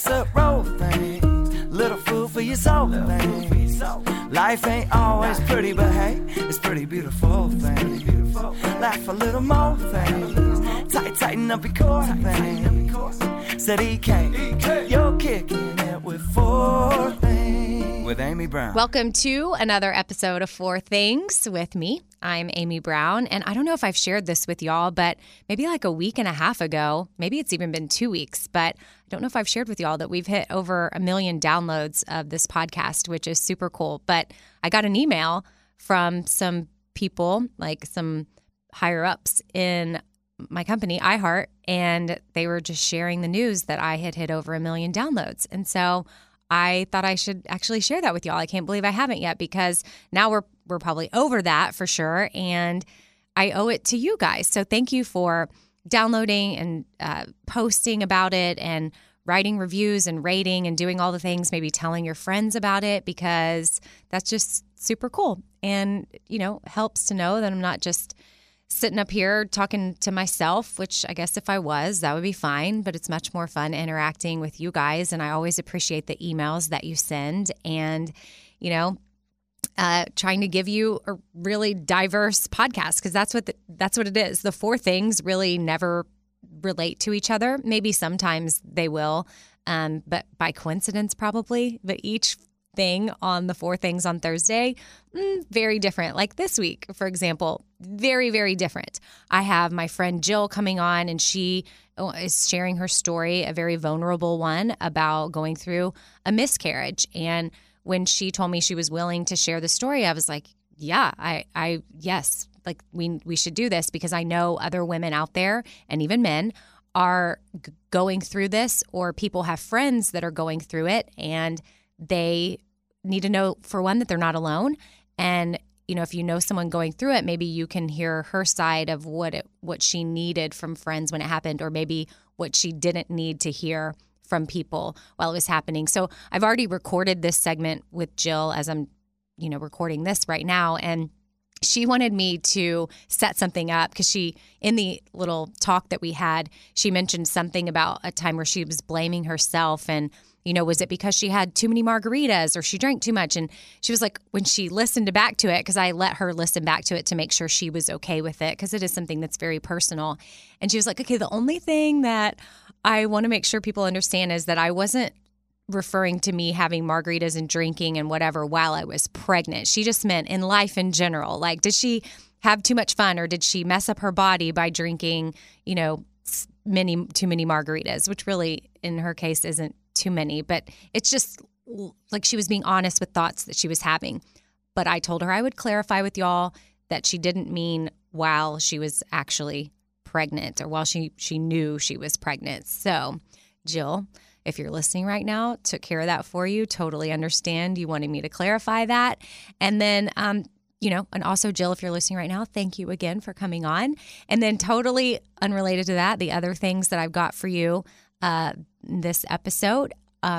casserole things, little food for your soul things. Life ain't always pretty, but hey, it's pretty beautiful things. Laugh a little more things, tighten up your core things. Said EK, you're kicking it with Four Things with Amy Brown. Welcome to another episode of Four Things with me. I'm Amy Brown, and I don't know if I've shared this with y'all, but maybe like a week and a half ago, maybe it's even been 2 weeks, but I don't know if I've shared with y'all that we've hit over 1 million downloads of this podcast, which is super cool. But I got an email from some people, like some higher ups in my company, iHeart, and they were just sharing the news that I had hit over 1 million downloads. And so I thought I should actually share that with y'all. I can't believe I haven't yet, because now we're probably over that for sure, and I owe it to you guys. So thank you for downloading and posting about it and writing reviews and rating and doing all the things, maybe telling your friends about it, because that's just super cool and, you know, helps to know that I'm not just sitting up here talking to myself, which I guess if I was, that would be fine, but it's much more fun interacting with you guys. And I always appreciate the emails that you send and, you know, trying to give you a really diverse podcast, because that's what it is. The Four Things really never relate to each other. Maybe sometimes they will, but by coincidence probably. But each thing on the Four Things on Thursday, very different. Like this week, for example, very, very different. I have my friend Jill coming on, and she is sharing her story, a very vulnerable one, about going through a miscarriage. And when she told me she was willing to share the story, I was like, yeah, yes, like we should do this, because I know other women out there, and even men, are going through this, or people have friends that are going through it, and they need to know, for one, that they're not alone. And, you know, if you know someone going through it, maybe you can hear her side of what she needed from friends when it happened, or maybe what she didn't need to hear from people while it was happening. So I've already recorded this segment with Jill as I'm, you know, recording this right now. And she wanted me to set something up, because in the little talk that we had, she mentioned something about a time where she was blaming herself, and, you know, was it because she had too many margaritas or she drank too much? And she was like, when she listened back to it, because I let her listen back to it to make sure she was okay with it, because it is something that's very personal. And she was like, okay, the only thing that I want to make sure people understand is that I wasn't referring to me having margaritas and drinking and whatever while I was pregnant. She just meant in life in general. Like, did she have too much fun, or did she mess up her body by drinking, you know, too many margaritas, which really in her case isn't too many, but it's just like she was being honest with thoughts that she was having. But I told her I would clarify with y'all that she didn't mean while she was actually pregnant, or while she knew she was pregnant. So Jill, if you're listening right now, took care of that for you. Totally understand you wanted me to clarify that. And then, you know, and also Jill, if you're listening right now, thank you again for coming on. And then totally unrelated to that, the other things that I've got for you this episode, a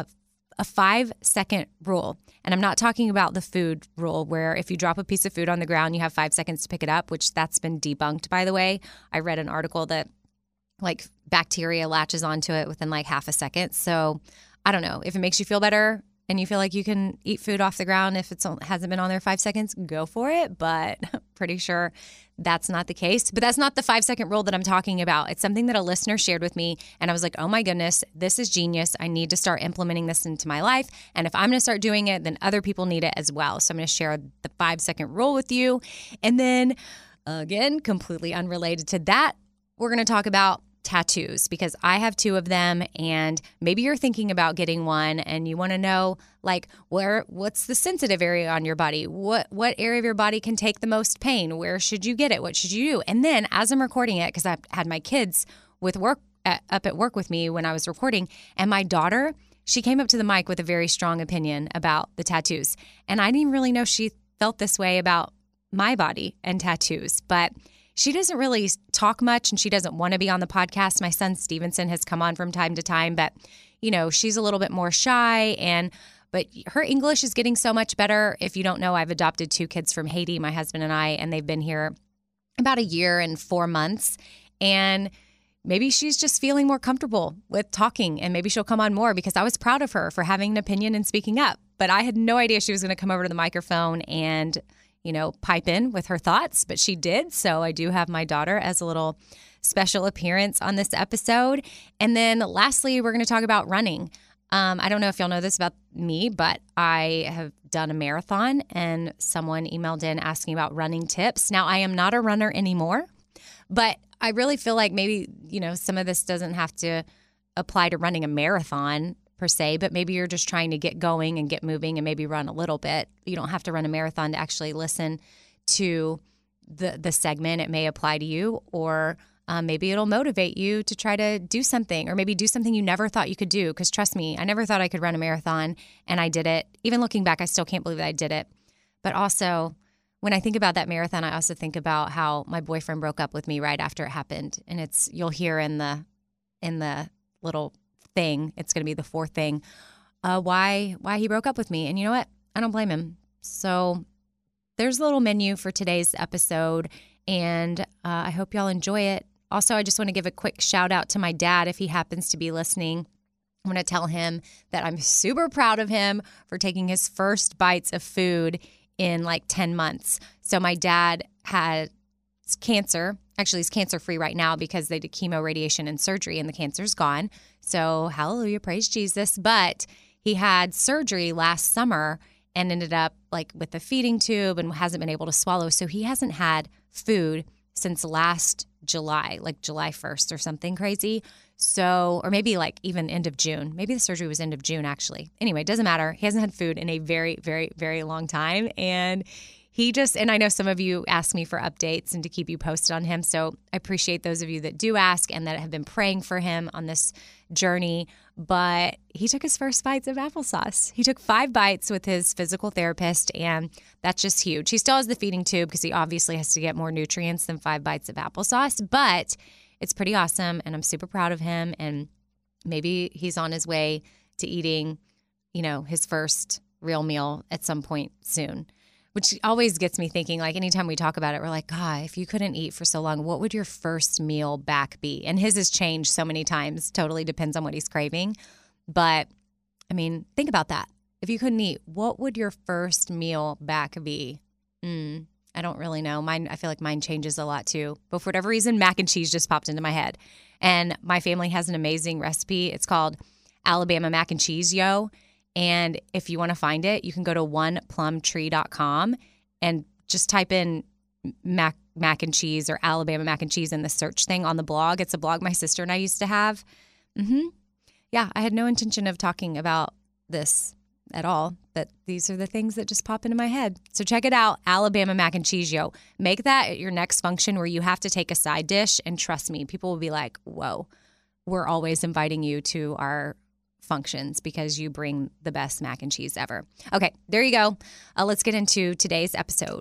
5-second rule. And I'm not talking about the food rule, where if you drop a piece of food on the ground, you have 5 seconds to pick it up, which that's been debunked, by the way. I read an article that like bacteria latches onto it within like half a second. So I don't know. If it makes you feel better and you feel like you can eat food off the ground if it hasn't been on there 5 seconds, go for it. But pretty sure that's not the case. But that's not the 5-second rule that I'm talking about. It's something that a listener shared with me, and I was like, oh my goodness, this is genius. I need to start implementing this into my life. And if I'm going to start doing it, then other people need it as well. So I'm going to share the 5-second rule with you. And then again, completely unrelated to that, we're going to talk about tattoos, because I have 2 of them, and maybe you're thinking about getting one and you want to know, like, what's the sensitive area on your body? What area of your body can take the most pain? Where should you get it? What should you do? And then as I'm recording it, because I had my kids with work up at work with me when I was recording, and my daughter, she came up to the mic with a very strong opinion about the tattoos. And I didn't even really know she felt this way about my body and tattoos, but she doesn't really talk much, and she doesn't want to be on the podcast. My son Stevenson has come on from time to time, but, you know, she's a little bit more shy, but her English is getting so much better. If you don't know, I've adopted 2 kids from Haiti, my husband and I, and they've been here about 1 year and 4 months. And maybe she's just feeling more comfortable with talking, and maybe she'll come on more, because I was proud of her for having an opinion and speaking up. But I had no idea she was going to come over to the microphone and, pipe in with her thoughts, but she did. So I do have my daughter as a little special appearance on this episode. And then lastly, we're going to talk about running. I don't know if y'all know this about me, but I have done a marathon, and someone emailed in asking about running tips. Now, I am not a runner anymore, but I really feel like maybe, some of this doesn't have to apply to running a marathon per se, but maybe you're just trying to get going and get moving and maybe run a little bit. You don't have to run a marathon to actually listen to the segment. It may apply to you, or maybe it'll motivate you to try to do something, or maybe do something you never thought you could do. Because trust me, I never thought I could run a marathon, and I did it. Even looking back, I still can't believe that I did it. But also, when I think about that marathon, I also think about how my boyfriend broke up with me right after it happened. And you'll hear in the little thing, it's going to be the fourth thing, why he broke up with me. And you know what? I don't blame him. So there's a little menu for today's episode, and I hope y'all enjoy it. Also, I just want to give a quick shout out to my dad if he happens to be listening. I'm going to tell him that I'm super proud of him for taking his first bites of food in like 10 months. So my dad had cancer. Actually, he's cancer-free right now because they did chemo, radiation, and surgery, and the cancer's gone. So hallelujah, praise Jesus. But he had surgery last summer and ended up like with a feeding tube and hasn't been able to swallow. So he hasn't had food since last July, like July 1st or something crazy. So, or maybe like even end of June. Maybe the surgery was end of June, actually. Anyway, it doesn't matter. He hasn't had food in a very, very, very long time. And and I know some of you ask me for updates and to keep you posted on him. So I appreciate those of you that do ask and that have been praying for him on this journey. But he took his first bites of applesauce. He took 5 bites with his physical therapist, and that's just huge. He still has the feeding tube because he obviously has to get more nutrients than 5 bites of applesauce, but it's pretty awesome, and I'm super proud of him. And maybe he's on his way to eating, his first real meal at some point soon, which always gets me thinking, like anytime we talk about it, we're like, God, if you couldn't eat for so long, what would your first meal back be? And his has changed so many times. Totally depends on what he's craving. But I mean, think about that. If you couldn't eat, what would your first meal back be? I don't really know. I feel like mine changes a lot too. But for whatever reason, mac and cheese just popped into my head. And my family has an amazing recipe. It's called Alabama Mac and Cheese Yo. And if you want to find it, you can go to oneplumtree.com and just type in mac and cheese or Alabama mac and cheese in the search thing on the blog. It's a blog my sister and I used to have. Yeah, I had no intention of talking about this at all, but these are the things that just pop into my head. So check it out, Alabama Mac and Cheese Yo. Make that at your next function where you have to take a side dish, and trust me, people will be like, whoa, we're always inviting you to our functions because you bring the best mac and cheese ever. Okay, there you go. Let's get into today's episode.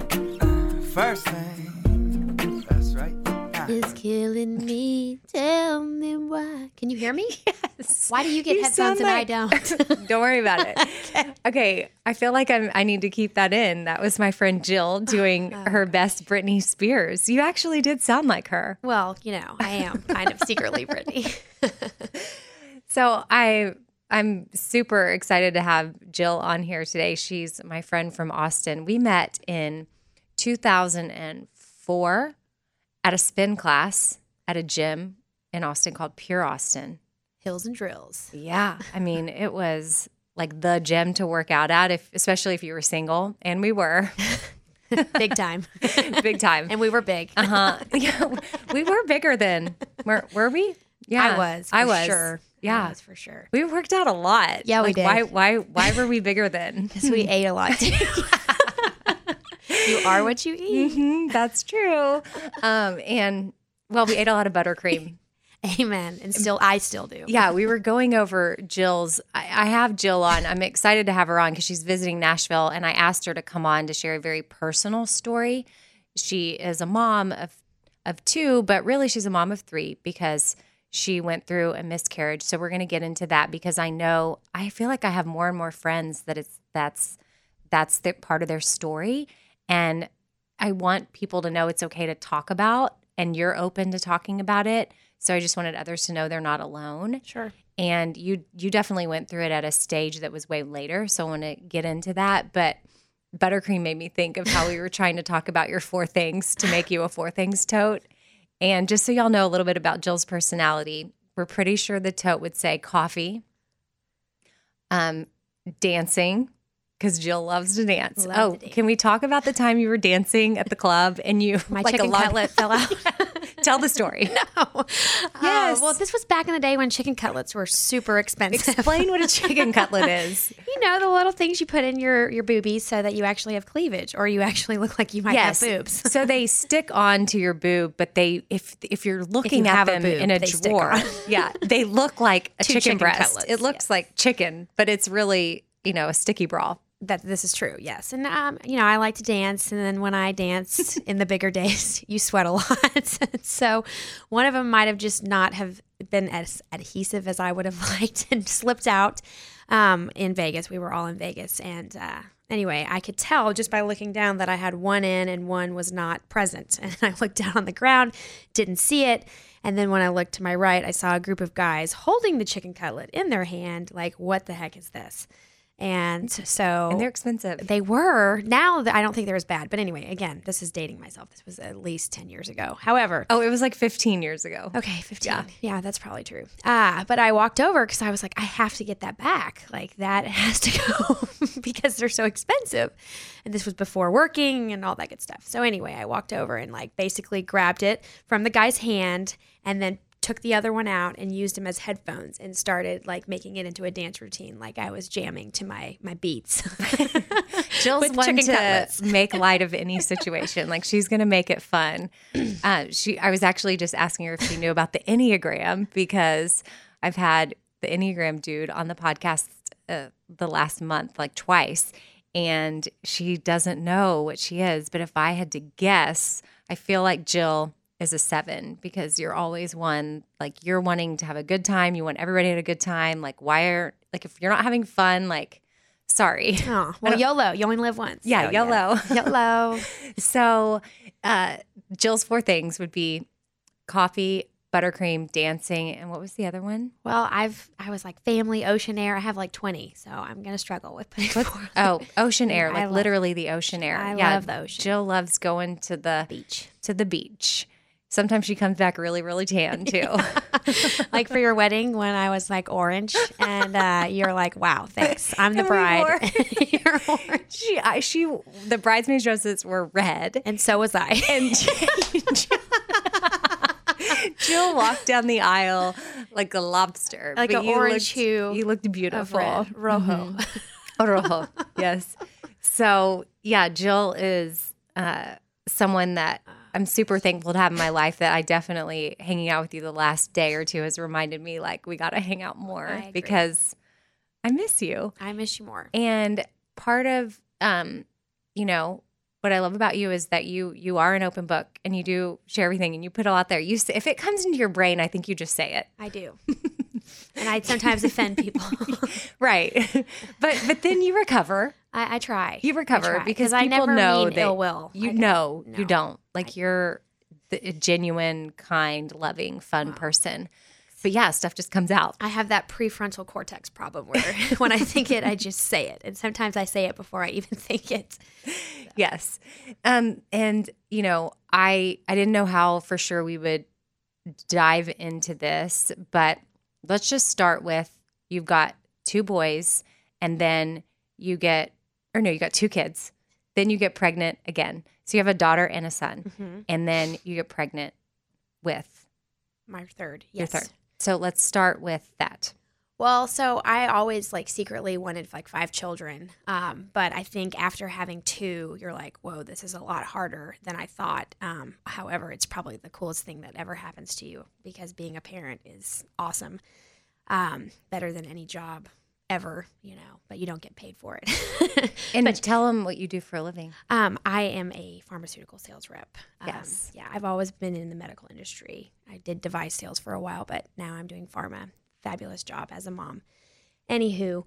First thing, that's right. Is killing me. Tell me why. Can you hear me? Yes. Why do you get headphones and I don't? Don't worry about it. Okay. I feel like I need to keep that in. That was my friend Jill doing her best Britney Spears. You actually did sound like her. Well, I am kind of secretly Britney. So I'm super excited to have Jill on here today. She's my friend from Austin. We met in 2004 at a spin class at a gym in Austin called Pure Austin. Hills and Drills. Yeah. I mean, it was like the gym to work out at, especially if you were single. And we were. Big time. Big time. And we were big. Yeah, we were bigger then. Were we? Yeah. I was. Sure. Yeah. I was for sure. We worked out a lot. Yeah, we did. Why were we bigger then? Because we ate a lot too. You are what you eat. That's true. And we ate a lot of buttercream. Amen. And I still do. Yeah, we were going over Jill's. I have Jill on. I'm excited to have her on because she's visiting Nashville, and I asked her to come on to share a very personal story. She is a mom of 2, but really she's a mom of 3 because she went through a miscarriage. So we're going to get into that because I feel like I have more and more friends that's the part of their story. And I want people to know it's okay to talk about and you're open to talking about it. So I just wanted others to know they're not alone. Sure. And you definitely went through it at a stage that was way later. So I want to get into that. But buttercream made me think of how we were trying to talk about your 4 things to make you a 4 things tote. And just so y'all know a little bit about Jill's personality, we're pretty sure the tote would say coffee, dancing, because Jill loves to dance. Love to dance. Can we talk about the time you were dancing at the club and you My chicken cutlet fell out. Tell the story. No. Yes. Well, this was back in the day when chicken cutlets were super expensive. Explain what a chicken cutlet is. You know, the little things you put in your boobies so that you actually have cleavage, or you actually look like you might have boobs. So they stick on to your boob, but they if you're looking at them in a drawer, they look like a chicken breast. Cutlets, it looks like chicken, but it's really, a sticky bra. That this is true, yes. And, I like to dance. And then when I dance in the bigger days, you sweat a lot. So one of them might have just not have been as adhesive as I would have liked and slipped out in Vegas. We were all in Vegas. And anyway, I could tell just by looking down that I had one in and one was not present. And I looked down on the ground, didn't see it. And then when I looked to my right, I saw a group of guys holding the chicken cutlet in their hand. Like, what the heck is this? And so And they're expensive. they were. Now I don't think they're as bad. But anyway, again, this is dating myself. This was at least 10 years ago. However. Oh, it was like 15 years ago. Okay, 15. Yeah, that's probably true. But I walked over because I was like, I have to get that back. Like, that has to go because they're so expensive. And this was before working and all that good stuff. So anyway, I walked over and like basically grabbed it from the guy's hand and then took the other one out and used them as headphones and started like making it into a dance routine. Like I was jamming to my beats. Jill's With one chicken to cutlets. make light of any situation. Like she's going to make it fun. I was actually just asking her if she knew about the Enneagram because I've had the Enneagram dude on the podcast the last month, like twice. And she doesn't know what she is. But if I had to guess, I feel like Jill is a 7 because you're always one, like you're wanting to have a good time. You want everybody to have a good time. Like if you're not having fun, like, sorry. Oh, well, YOLO. You only live once. Yeah, So, YOLO. YOLO. So Jill's 4 things would be coffee, buttercream, dancing, and what was the other one? Well, I was like family, ocean air. I have like 20, so I'm going to struggle with putting 4. Oh, ocean air, I like love- literally the ocean air. I love the ocean. Jill loves going to the Beach. Sometimes she comes back really, really tan too. Like for your wedding when I was like orange and you're like, wow, thanks. I'm the And we bride. You're orange. She the bridesmaids' dresses were red. And so was I. And Jill walked down the aisle like a lobster. Like but an orange hue You looked of beautiful. red. Rojo. Rojo, yes. So, yeah, Jill is someone that I'm super thankful to have in my life that I definitely, hanging out with you the last day or two has reminded me, like, we got to hang out more I agree. because I miss you. I miss you more. And part of, what I love about you is that you are an open book and you do share everything and you put it all out there. You say, if it comes into your brain, I think you just say it. I do. And I sometimes offend people. Right. But then you recover. I try. You recover I try, because I people never know mean that ill will. you I know don't. you No. don't. Like you're a genuine, kind, loving, fun person. But yeah, stuff just comes out. I have that prefrontal cortex problem where when I think it, I just say it. And sometimes I say it before I even think it. Yes. And I didn't know how for sure we would dive into this, but let's just start with you've got 2 boys and then you got 2 kids. Then you get pregnant again. So you have a daughter and a son. Mm-hmm. And then you get pregnant with My third. your Yes. third. So let's start with that. Well, so I always like secretly wanted like 5 children. But I think after having 2, you're like, whoa, this is a lot harder than I thought. However, it's probably the coolest thing that ever happens to you because being a parent is awesome. Better than any job ever, but you don't get paid for it. And tell them what you do for a living. I am a pharmaceutical sales rep. Yes. Yeah, I've always been in the medical industry. I did device sales for a while, but now I'm doing pharma. Fabulous job as a mom. Anywho,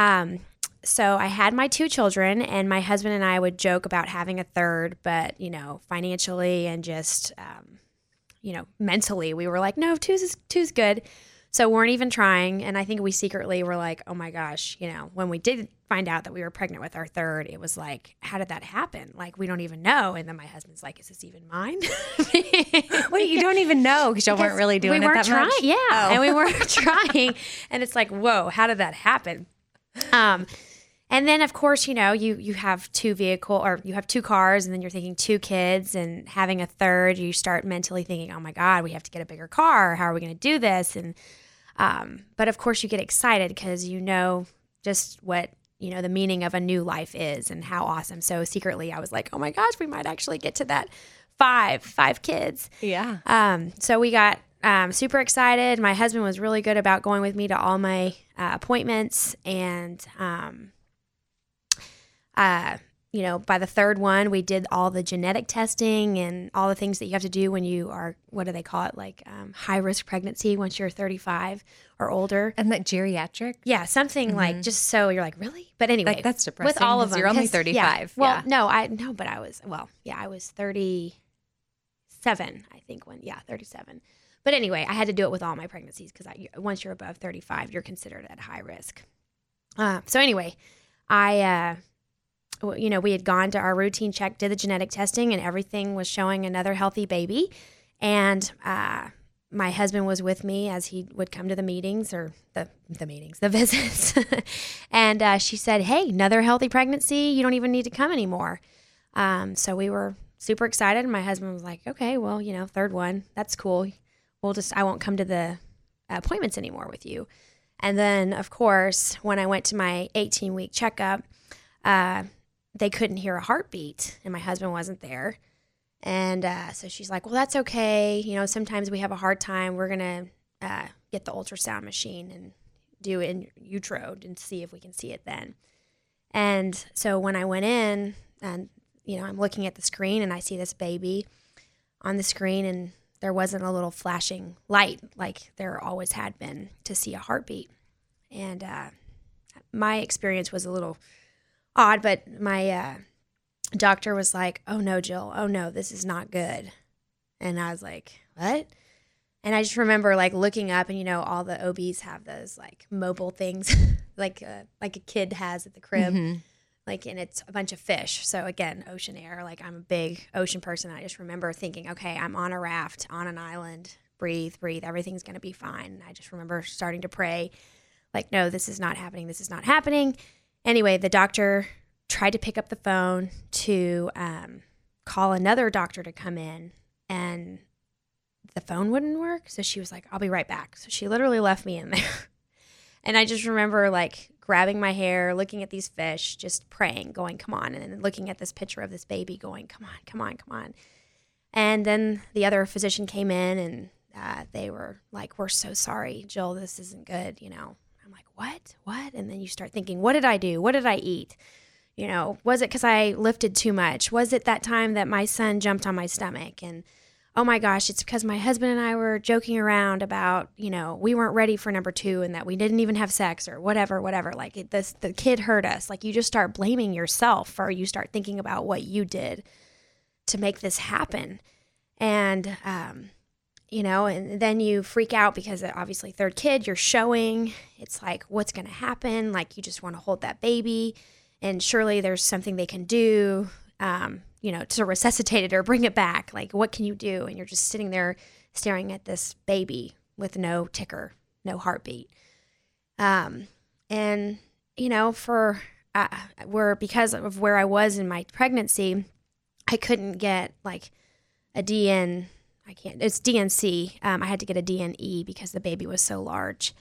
so I had my 2 children, and my husband and I would joke about having a third, but financially and just mentally we were like, no, two's good. So we weren't even trying. And I think we secretly were like, oh my gosh, when we did find out that we were pregnant with our third, it was like, how did that happen? Like, we don't even know. And then my husband's like, is this even mine? Wait, you don't even know because y'all weren't really doing it that much? Yeah. Oh. And we weren't trying. And it's like, whoa, how did that happen? And then, of course, you have you have two cars, and then you're thinking two kids, and having a third, you start mentally thinking, oh my God, we have to get a bigger car. How are we going to do this? And but of course, you get excited because you know just what the meaning of a new life is and how awesome. So secretly, I was like, oh my gosh, we might actually get to that five kids. Yeah. So we got super excited. My husband was really good about going with me to all my appointments, and by the third one, we did all the genetic testing and all the things that you have to do when you are, what do they call it? Like high risk pregnancy once you're 35 or older. And that geriatric? Yeah, something like, just so you're like, really? But anyway, like, that's depressing. With all of them. You're only 35. Yeah. Well, no, I was 37, I think 37. But anyway, I had to do it with all my pregnancies because once you're above 35, you're considered at high risk. So anyway, we had gone to our routine check, did the genetic testing, and everything was showing another healthy baby. And my husband was with me as he would come to the meetings or the visits. And she said, hey, another healthy pregnancy. You don't even need to come anymore. So we were super excited. And my husband was like, okay, well, third one, that's cool. I won't come to the appointments anymore with you. And then, of course, when I went to my 18-week checkup, they couldn't hear a heartbeat, and my husband wasn't there. And so she's like, well, that's okay. Sometimes we have a hard time. We're going to get the ultrasound machine and do it in utero and see if we can see it then. And so when I went in, and, I'm looking at the screen, and I see this baby on the screen, and there wasn't a little flashing light like there always had been to see a heartbeat. And my experience was a little odd, but my doctor was like, oh no, Jill, oh no, this is not good. And I was like, what? And I just remember like looking up, and all the OBs have those like mobile things like a kid has at the crib. Mm-hmm. Like, and it's a bunch of fish. So again, ocean air, like I'm a big ocean person. I just remember thinking, okay, I'm on a raft on an island, breathe, everything's going to be fine. And I just remember starting to pray like, no, this is not happening. Anyway, the doctor tried to pick up the phone to call another doctor to come in, and the phone wouldn't work. So she was like, I'll be right back. So she literally left me in there. And I just remember like grabbing my hair, looking at these fish, just praying, going, come on. And then looking at this picture of this baby going, come on. And then the other physician came in, and they were like, we're so sorry, Jill, this isn't good, I'm like, what? And then you start thinking, what did I do? What did I eat? Was it because I lifted too much? Was it that time that my son jumped on my stomach? And oh my gosh, it's because my husband and I were joking around about, we weren't ready for number 2 and that we didn't even have sex or whatever. Like the kid hurt us. Like you just start blaming yourself, or you start thinking about what you did to make this happen. And, and then you freak out because obviously third kid, you're showing, it's like, what's going to happen? Like you just want to hold that baby, and surely there's something they can do, to resuscitate it or bring it back. Like, what can you do? And you're just sitting there staring at this baby with no ticker, no heartbeat. Because of where I was in my pregnancy, I couldn't get like a DN. It's DNC. I had to get a DNE because the baby was so large.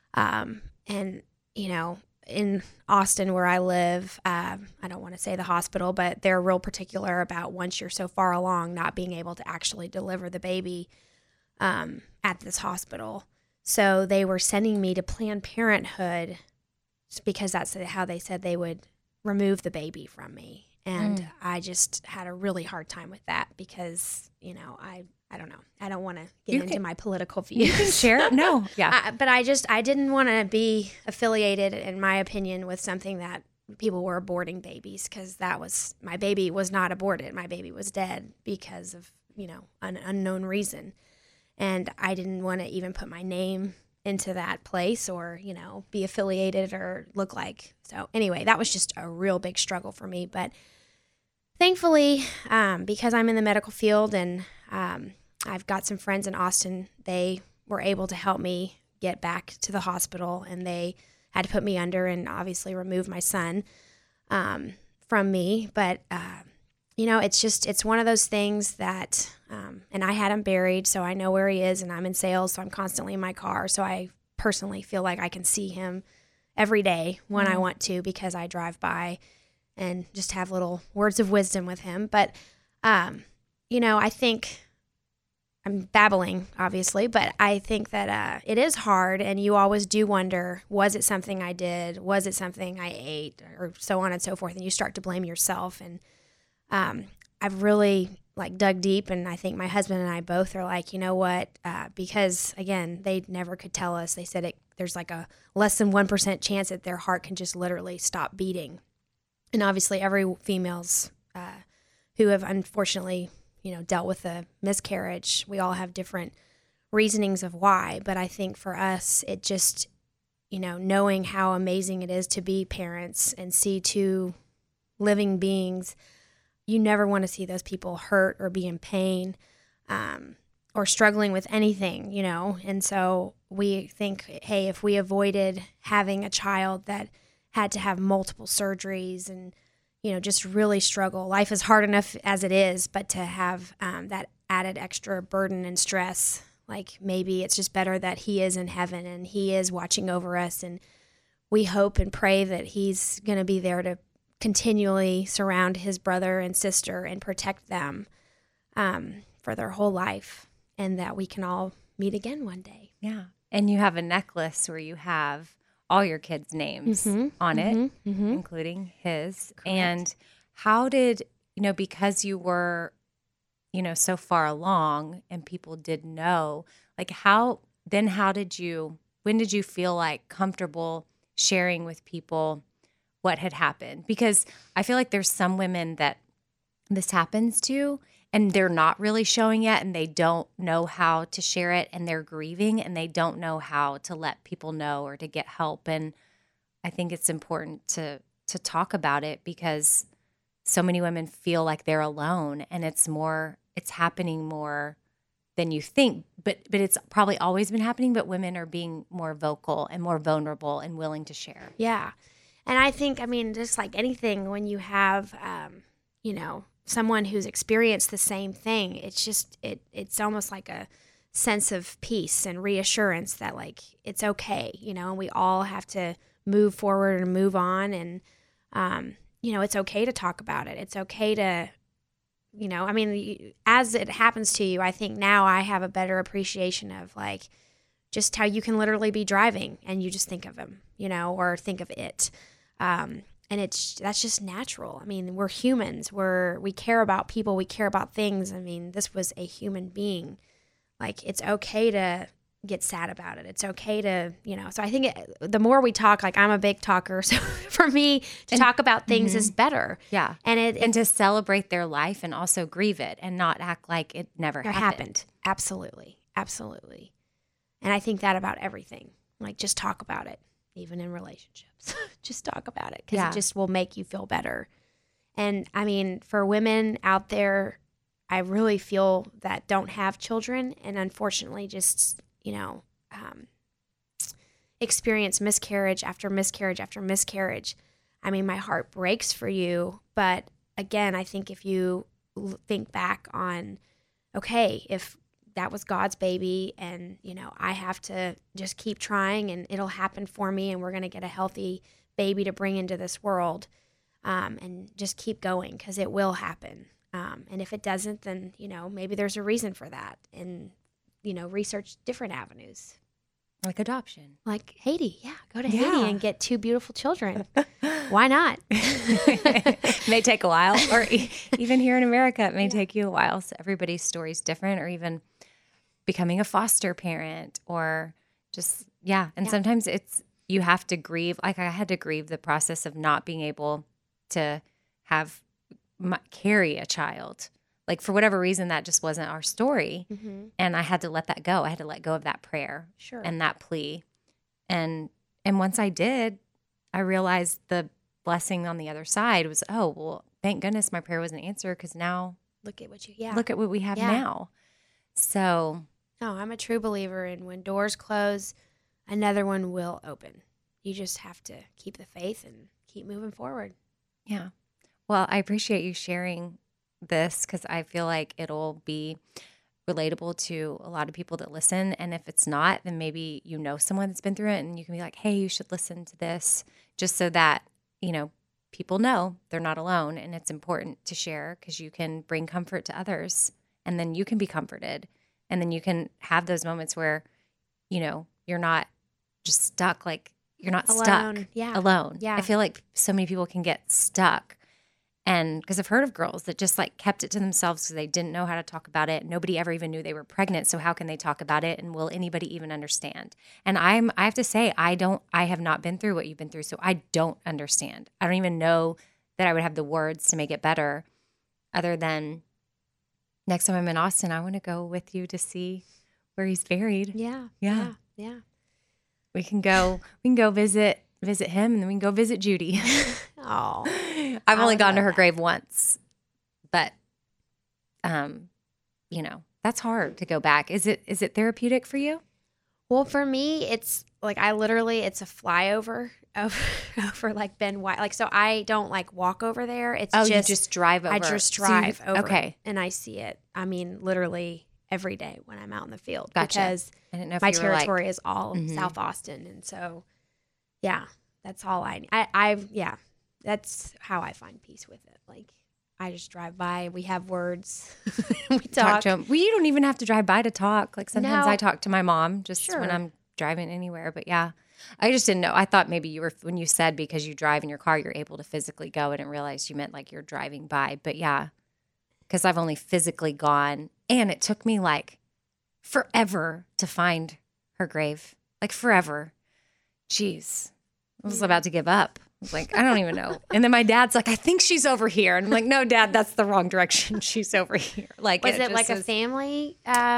In Austin where I live, I don't want to say the hospital, but they're real particular about once you're so far along, not being able to actually deliver the baby at this hospital. So they were sending me to Planned Parenthood because that's how they said they would remove the baby from me. And I just had a really hard time with that because, I don't know. I don't want to get into my political views. You can share. No. Yeah. But I didn't want to be affiliated, in my opinion, with something that people were aborting babies, because my baby was not aborted. My baby was dead because of, an unknown reason. And I didn't want to even put my name into that place or, be affiliated or look like. So anyway, that was just a real big struggle for me. But thankfully, because I'm in the medical field and I've got some friends in Austin, they were able to help me get back to the hospital, and they had to put me under and obviously remove my son from me. But, it's one of those things that, and I had him buried, so I know where he is, and I'm in sales, so I'm constantly in my car. So I personally feel like I can see him every day when I want to, because I drive by and just have little words of wisdom with him. But, I think I'm babbling, obviously, but I think that it is hard, and you always do wonder, was it something I did? Was it something I ate? Or so on and so forth, and you start to blame yourself. And I've really dug deep, and I think my husband and I both are like, you know what? Because again, they never could tell us. They said there's a less than 1% chance that their heart can just literally stop beating. And obviously, every females who have unfortunately, dealt with a miscarriage, we all have different reasonings of why. But I think for us, it just, knowing how amazing it is to be parents and see two living beings, you never want to see those people hurt or be in pain or struggling with anything, And so we think, hey, if we avoided having a child that had to have multiple surgeries and, just really struggle. Life is hard enough as it is, but to have that added extra burden and stress, maybe it's just better that he is in heaven and he is watching over us. And we hope and pray that he's going to be there to continually surround his brother and sister and protect them for their whole life, and that we can all meet again one day. Yeah. And you have a necklace where you have all your kids' names on it, including his. Correct. And how did, because you were, so far along and people did know, when did you feel comfortable sharing with people what had happened? Because I feel like there's some women that this happens to, and they're not really showing yet, and they don't know how to share it, and they're grieving, and they don't know how to let people know or to get help. And I think it's important to talk about it, because so many women feel like they're alone, and it's happening more than you think. But it's probably always been happening, but women are being more vocal and more vulnerable and willing to share. Yeah. And I think, just like anything, when you have, someone who's experienced the same thing, it's just, it's almost like a sense of peace and reassurance that it's okay, and we all have to move forward and move on. And, it's okay to talk about it. It's okay to, as it happens to you, I think now I have a better appreciation of just how you can literally be driving and you just think of him, or think of it. And that's just natural. We're humans. We care about people. We care about things. This was a human being. It's okay to get sad about it. It's okay to, so I think the more we talk, I'm a big talker. So for me to talk about things is better. Yeah. And to celebrate their life and also grieve it and not act like it never happened. Absolutely. Absolutely. And I think that about everything. Just talk about it. Even in relationships, just talk about it, because it just will make you feel better. And for women out there, I really feel that don't have children and unfortunately just, experience miscarriage after miscarriage after miscarriage. My heart breaks for you. But again, I think if you think back on, okay, if that was God's baby, and I have to just keep trying, and it'll happen for me, and we're going to get a healthy baby to bring into this world, and just keep going, because it will happen. And if it doesn't, then maybe there's a reason for that, and research different avenues, like adoption, like Haiti. Go to Haiti and get 2 beautiful children. Why not? It may take a while, or even here in America, it may take you a while. So everybody's story is different, or even becoming a foster parent, or just, And sometimes you have to grieve. I had to grieve the process of not being able to carry a child. Like for whatever reason, that just wasn't our story. And I had to let that go. I had to let go of that prayer and that plea. And once I did, I realized the blessing on the other side was, oh, well, thank goodness my prayer wasn't answered, because now look at what we have now. So no, I'm a true believer in when doors close, another one will open. You just have to keep the faith and keep moving forward. Yeah. Well, I appreciate you sharing this, because I feel like it'll be relatable to a lot of people that listen. And if it's not, then maybe you know someone that's been through it and you can be like, hey, you should listen to this, just so that, you know, people know they're not alone. And it's important to share, because you can bring comfort to others, and then you can be comforted. And then you can have those moments where, you know, you're not just stuck, like you're not alone. Stuck alone. Yeah. I feel like so many people can get stuck. And because I've heard of girls that just like kept it to themselves because they didn't know how to talk about it. Nobody ever even knew they were pregnant. So how can they talk about it? And will anybody even understand? And I have to say, I have not been through what you've been through. So I don't understand. I don't even know that I would have the words to make it better, other than next time I'm in Austin, I want to go with you to see where he's buried. Yeah. We can go visit him, and then we can go visit Judy. Oh, I've only gone to her grave once, but, you know, that's hard to go back. Is it therapeutic for you? Well, for me, it's like it's a flyover over like Ben White. Like, so I don't like walk over there. It's you just drive over. I just drive over. Okay. And I see it. I mean, literally every day when I'm out in the field. Gotcha. Because I didn't know if my you were territory is all South Austin. And so, yeah, that's all that's how I find peace with it. Like, I just drive by. We have words. We talk to him. Well, you don't even have to drive by to talk. Like sometimes No. I talk to my mom just when I'm driving anywhere. But yeah, I just didn't know. I thought maybe you were, when you said because you drive in your car, you're able to physically go. I didn't realize you meant like you're driving by. But yeah, because I've only physically gone, and it took me like forever to find her grave. Like forever. Jeez. I was about to give up. I was like, I don't even know. And then my dad's like, I think she's over here. And I'm like, no, Dad, that's the wrong direction. She's over here. Like, was it like a family?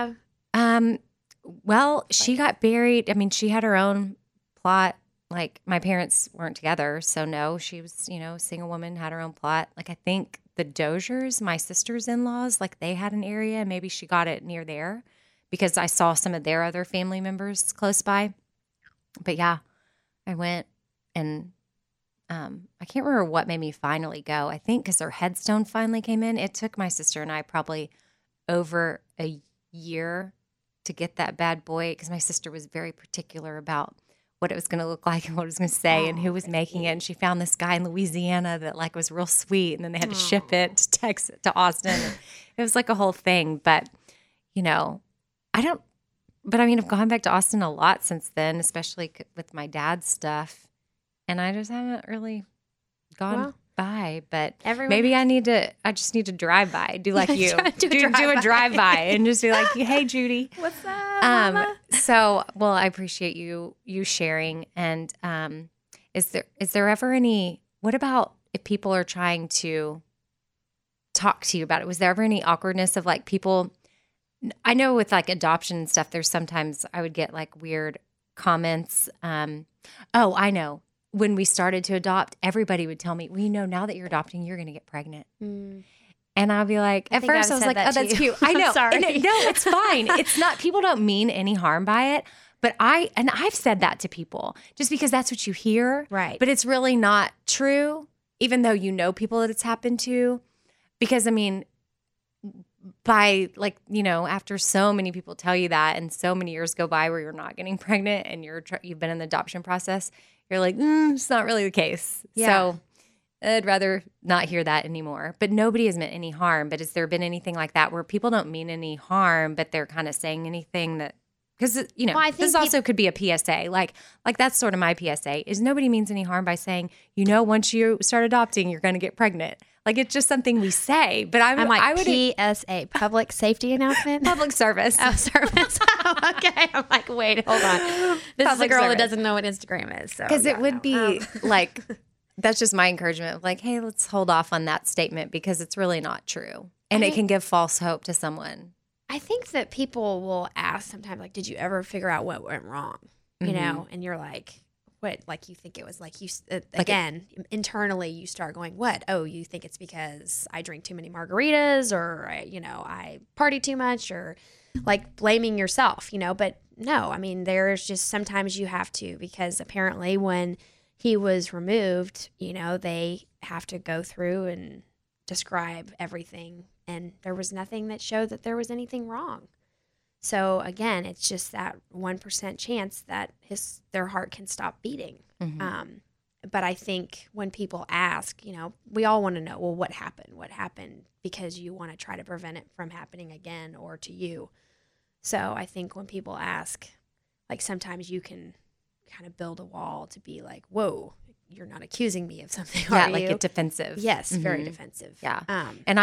Well, she got buried. I mean, she had her own plot. Like, my parents weren't together. So no, she was, you know, a single woman, had her own plot. Like, I think the Doziers, my sister's in-laws, like they had an area. Maybe she got it near there because I saw some of their other family members close by. But yeah, I went and I can't remember what made me finally go. I think because her headstone finally came in. It took my sister and I probably over a year to get that bad boy, because my sister was very particular about what it was going to look like and what it was going to say and who was making it. And she found this guy in Louisiana that like was real sweet, and then they had to ship it to Texas, to Austin. It was like a whole thing. But, you know, I've gone back to Austin a lot since then, especially with my dad's stuff. And I just haven't really gone by, but maybe I just need to drive by, do like you, do a drive by and just be like, hey, Judy. What's up, Mama? So, well, I appreciate you sharing. And is there ever what about if people are trying to talk to you about it? Was there ever any awkwardness of like people, I know with like adoption and stuff, there's sometimes I would get like weird comments. Oh, I know. When we started to adopt, everybody would tell me, well, you know, now that you're adopting, you're going to get pregnant. And I'll be like, at first I was like, oh, that's cute. I know. Sorry. No, it's fine. It's not, people don't mean any harm by it. But I've said that to people just because that's what you hear. Right. But it's really not true, even though you know people that it's happened to. Because, I mean, by like, you know, after so many people tell you that and so many years go by where you're not getting pregnant and you've been in the adoption process, you're like, it's not really the case. Yeah. So I'd rather not hear that anymore. But nobody has meant any harm. But has there been anything like that where people don't mean any harm, but they're kind of saying anything that, because, you know, this also could be a PSA. Like that's sort of my PSA, is nobody means any harm by saying, you know, once you start adopting, you're going to get pregnant. Like, it's just something we say. But I would PSA, public safety announcement? Public service. Oh, service. Okay. I'm like, wait, hold on. This is a girl that doesn't know what Instagram is. Because it would be like, that's just my encouragement of like, hey, let's hold off on that statement because it's really not true. And it can give false hope to someone. I think that people will ask sometimes, like, did you ever figure out what went wrong? You know, and you're like, what? Like, you think it was like you, again, internally you start going, what? Oh, you think it's because I drink too many margaritas or, I party too much or like blaming yourself, but no, I mean, there's just sometimes you have to, because apparently when he was removed, they have to go through and describe everything. And there was nothing that showed that there was anything wrong. So again, it's just that 1% chance that their heart can stop beating. But I think when people ask, we all want to know, well, what happened? What happened? Because you want to try to prevent it from happening again or to you. So I think when people ask, like sometimes you can kind of build a wall to be like, whoa, you're not accusing me of something, are you? Like a defensive. Yes, very defensive. Yeah. And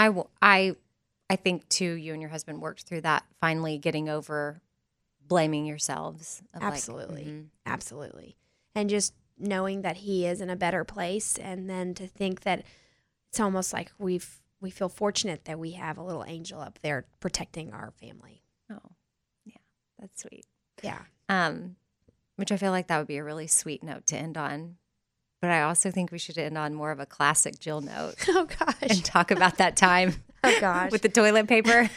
I think, too, you and your husband worked through that, finally getting over blaming yourselves. Absolutely. Absolutely. And just knowing that he is in a better place, and then to think that it's almost like we feel fortunate that we have a little angel up there protecting our family. Oh, yeah. That's sweet. Yeah. Which I feel like that would be a really sweet note to end on. But I also think we should end on more of a classic Jill note. Oh, gosh. And talk about that time. Oh, gosh. With the toilet paper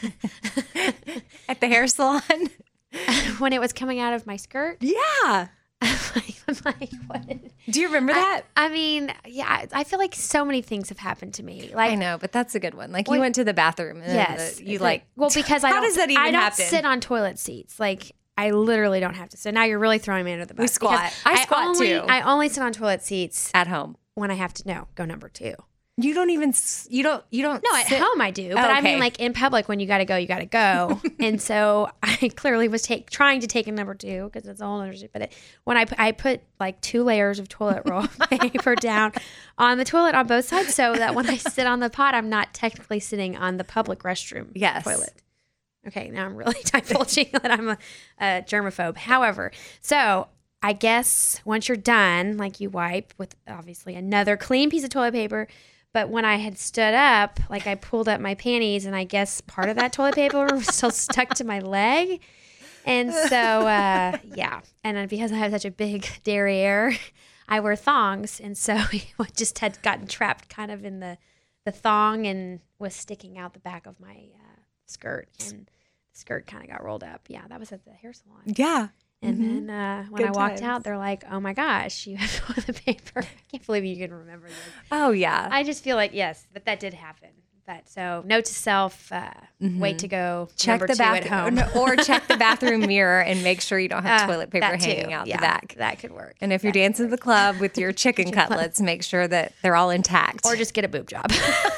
at the hair salon. When it was coming out of my skirt? Yeah. I'm like, what? Do you remember that? I mean, yeah, I feel like so many things have happened to me. Like, I know, but that's a good one. Like, you went to the bathroom. And yes. Because how does that even happen? I don't sit on toilet seats. Like, I literally don't have to. So now you're really throwing me under the bus. We squat. I squat too. I only sit on toilet seats at home when I have to go number 2. You don't even, you don't. No, at home I do. But I mean, like in public, when you got to go, you got to go. And so I clearly was trying to take a number 2 because it's a whole other shit. But when I put like 2 layers of toilet roll paper down on the toilet on both sides, so that when I sit on the pot, I'm not technically sitting on the public restroom toilet. Okay, now I'm really divulging that I'm a germaphobe. However, so I guess once you're done, like you wipe with obviously another clean piece of toilet paper. But when I had stood up, like I pulled up my panties, and I guess part of that toilet paper was still stuck to my leg. And so, yeah. And then because I have such a big derriere, I wear thongs. And so I just had gotten trapped kind of in the thong and was sticking out the back of my skirt. And the skirt kind of got rolled up. Yeah, that was at the hair salon. Yeah. And then when I walked out, they're like, oh my gosh, you have toilet paper. I can't believe you can remember this. Oh, yeah. I just feel like, yes, but that did happen. But so note to self, wait to go check number the 2 at home. Or check the bathroom mirror and make sure you don't have toilet paper hanging out the back. That could work. And if you're dancing at the club with your chicken cutlets, make sure that they're all intact. Or just get a boob job.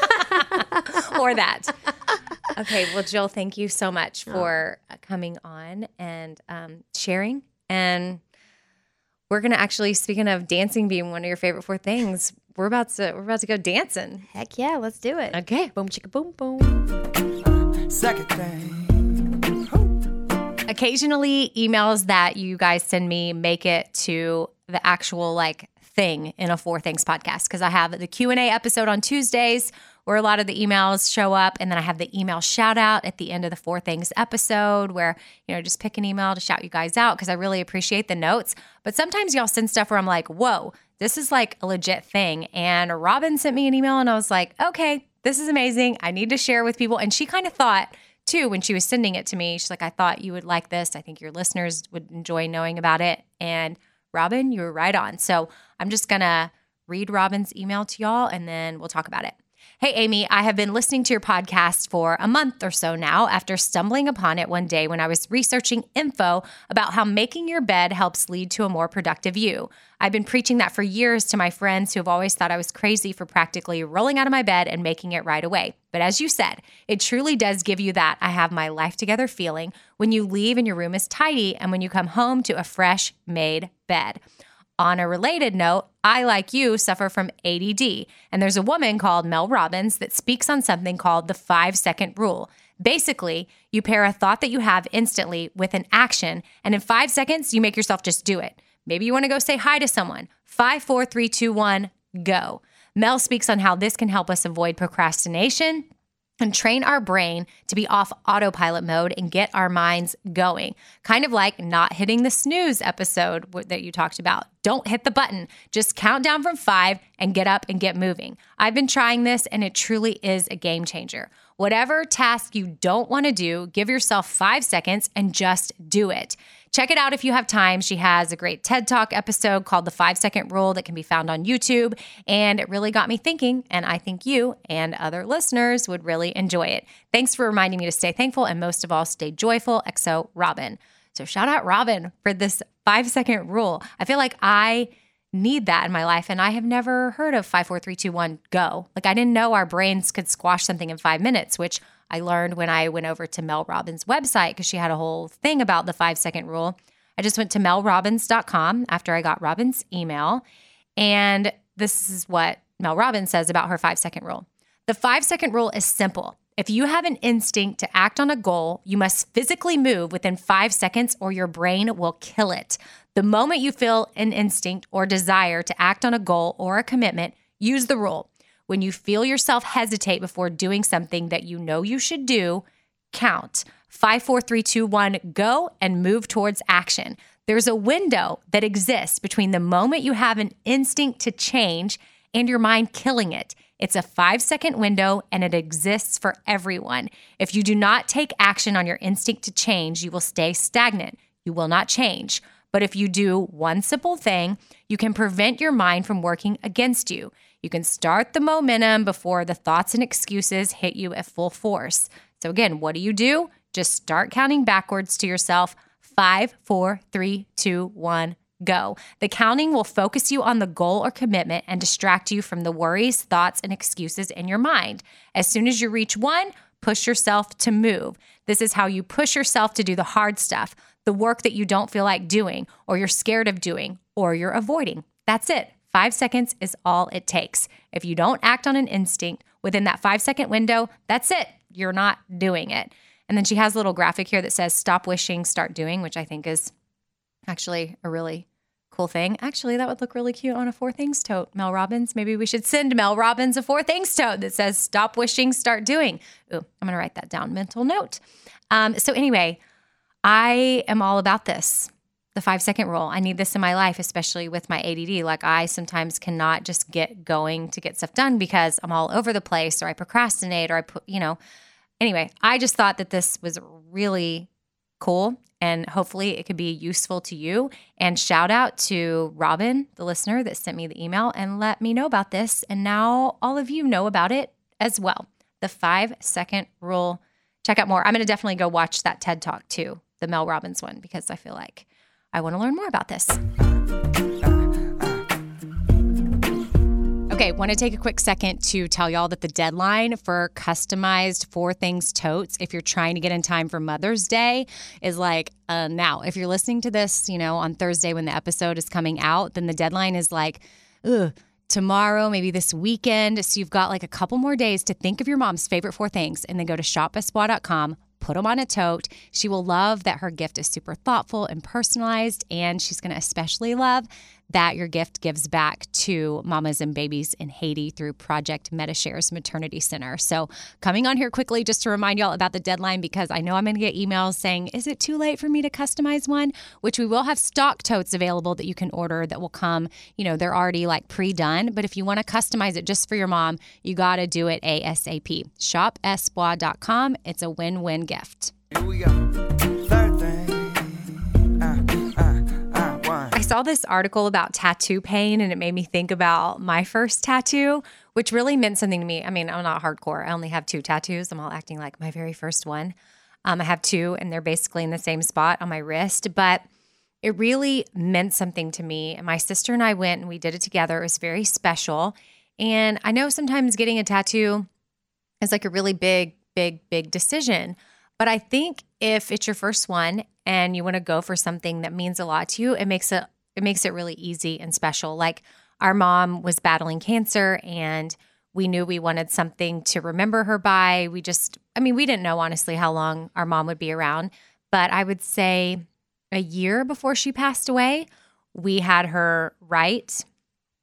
Or that. Okay, well, Jill, thank you so much for coming on and sharing. And we're gonna actually, speaking of dancing being one of your favorite 4 things, we're about to go dancing. Heck yeah, let's do it. Okay, boom chicka boom boom. Second thing. Occasionally, emails that you guys send me make it to the actual thing in a 4 Things podcast, because I have the Q&A episode on Tuesdays where a lot of the emails show up, and then I have the email shout out at the end of the 4 Things episode where, just pick an email to shout you guys out because I really appreciate the notes. But sometimes y'all send stuff where I'm like, whoa, this is like a legit thing. And Robin sent me an email and I was like, okay, this is amazing. I need to share with people. And she kind of thought too, when she was sending it to me, she's like, I thought you would like this. I think your listeners would enjoy knowing about it. And Robin, you were right on. So I'm just going to read Robin's email to y'all and then we'll talk about it. Hey, Amy, I have been listening to your podcast for a month or so now after stumbling upon it one day when I was researching info about how making your bed helps lead to a more productive you. I've been preaching that for years to my friends who have always thought I was crazy for practically rolling out of my bed and making it right away. But as you said, it truly does give you that I have my life together feeling when you leave and your room is tidy and when you come home to a fresh made bed. On a related note, I, like you, suffer from ADD, and there's a woman called Mel Robbins that speaks on something called the 5-second rule. Basically, you pair a thought that you have instantly with an action, and in 5 seconds, you make yourself just do it. Maybe you want to go say hi to someone. 5, 4, 3, 2, 1, go. Mel speaks on how this can help us avoid procrastination and train our brain to be off autopilot mode and get our minds going. Kind of like not hitting the snooze episode that you talked about. Don't hit the button. Just count down from 5 and get up and get moving. I've been trying this and it truly is a game changer. Whatever task you don't want to do, give yourself 5 seconds and just do it. Check it out if you have time. She has a great TED Talk episode called The 5-Second Rule that can be found on YouTube. And it really got me thinking, and I think you and other listeners would really enjoy it. Thanks for reminding me to stay thankful and most of all, stay joyful. XO Robin. So shout out Robin for this 5-second rule. I feel like I need that in my life. And I have never heard of 5, 4, 3, 2, 1, go. Like I didn't know our brains could squash something in 5 minutes, which I learned when I went over to Mel Robbins' website because she had a whole thing about the 5-second rule. I just went to melrobbins.com after I got Robin's email. And this is what Mel Robbins says about her 5-second rule. The 5-second rule is simple. If you have an instinct to act on a goal, you must physically move within 5 seconds or your brain will kill it. The moment you feel an instinct or desire to act on a goal or a commitment, use the rule. When you feel yourself hesitate before doing something that you know you should do, count. 5, 4, 3, 2, 1, go and move towards action. There's a window that exists between the moment you have an instinct to change and your mind killing it. It's a 5-second window and it exists for everyone. If you do not take action on your instinct to change, you will stay stagnant. You will not change. But if you do one simple thing, you can prevent your mind from working against you. You can start the momentum before the thoughts and excuses hit you at full force. So again, what do? Just start counting backwards to yourself. 5, 4, 3, 2, 1, go. The counting will focus you on the goal or commitment and distract you from the worries, thoughts, and excuses in your mind. As soon as you reach 1, push yourself to move. This is how you push yourself to do the hard stuff, the work that you don't feel like doing, or you're scared of doing, or you're avoiding. That's it. 5 seconds is all it takes. If you don't act on an instinct within that 5-second window, that's it. You're not doing it. And then she has a little graphic here that says, stop wishing, start doing, which I think is actually a really cool thing. Actually, that would look really cute on a 4 Things tote, Mel Robbins. Maybe we should send Mel Robbins a 4 Things tote that says, stop wishing, start doing. Ooh, I'm going to write that down, mental note. So anyway, I am all about this, the 5-second rule. I need this in my life, especially with my ADD. Like I sometimes cannot just get going to get stuff done because I'm all over the place or I procrastinate or I put, Anyway, I just thought that this was really cool and hopefully it could be useful to you. And shout out to Robin, the listener that sent me the email and let me know about this. And now all of you know about it as well. The 5-second rule. Check out more. I'm going to definitely go watch that TED Talk too, the Mel Robbins one, because I feel like I want to learn more about this. Okay, want to take a quick second to tell y'all that the deadline for customized 4 Things totes, if you're trying to get in time for Mother's Day, is like now. If you're listening to this, on Thursday when the episode is coming out, then the deadline is like, tomorrow, maybe this weekend. So you've got like a couple more days to think of your mom's favorite 4 things and then go to shopbestbois.com. Put them on a tote. She will love that her gift is super thoughtful and personalized, and she's going to especially love that your gift gives back to mamas and babies in Haiti through Project Metashares Maternity Center. So coming on here quickly just to remind y'all about the deadline, because I know I'm going to get emails saying, is it too late for me to customize one? Which we will have stock totes available that you can order that will come, they're already like pre-done. But if you want to customize it just for your mom, you got to do it ASAP. ShopBestBois.com. It's a win-win gift. Here we go. Third thing. I saw this article about tattoo pain and it made me think about my first tattoo, which really meant something to me. I mean, I'm not hardcore. I only have 2 tattoos. I'm all acting like my very first one. I have 2 and they're basically in the same spot on my wrist, but it really meant something to me. And my sister and I went and we did it together. It was very special. And I know sometimes getting a tattoo is like a really big decision. But I think if it's your first one and you want to go for something that means a lot to you, it makes it really easy and special. Like our mom was battling cancer and we knew we wanted something to remember her by. We didn't know honestly how long our mom would be around, but I would say a year before she passed away, we had her write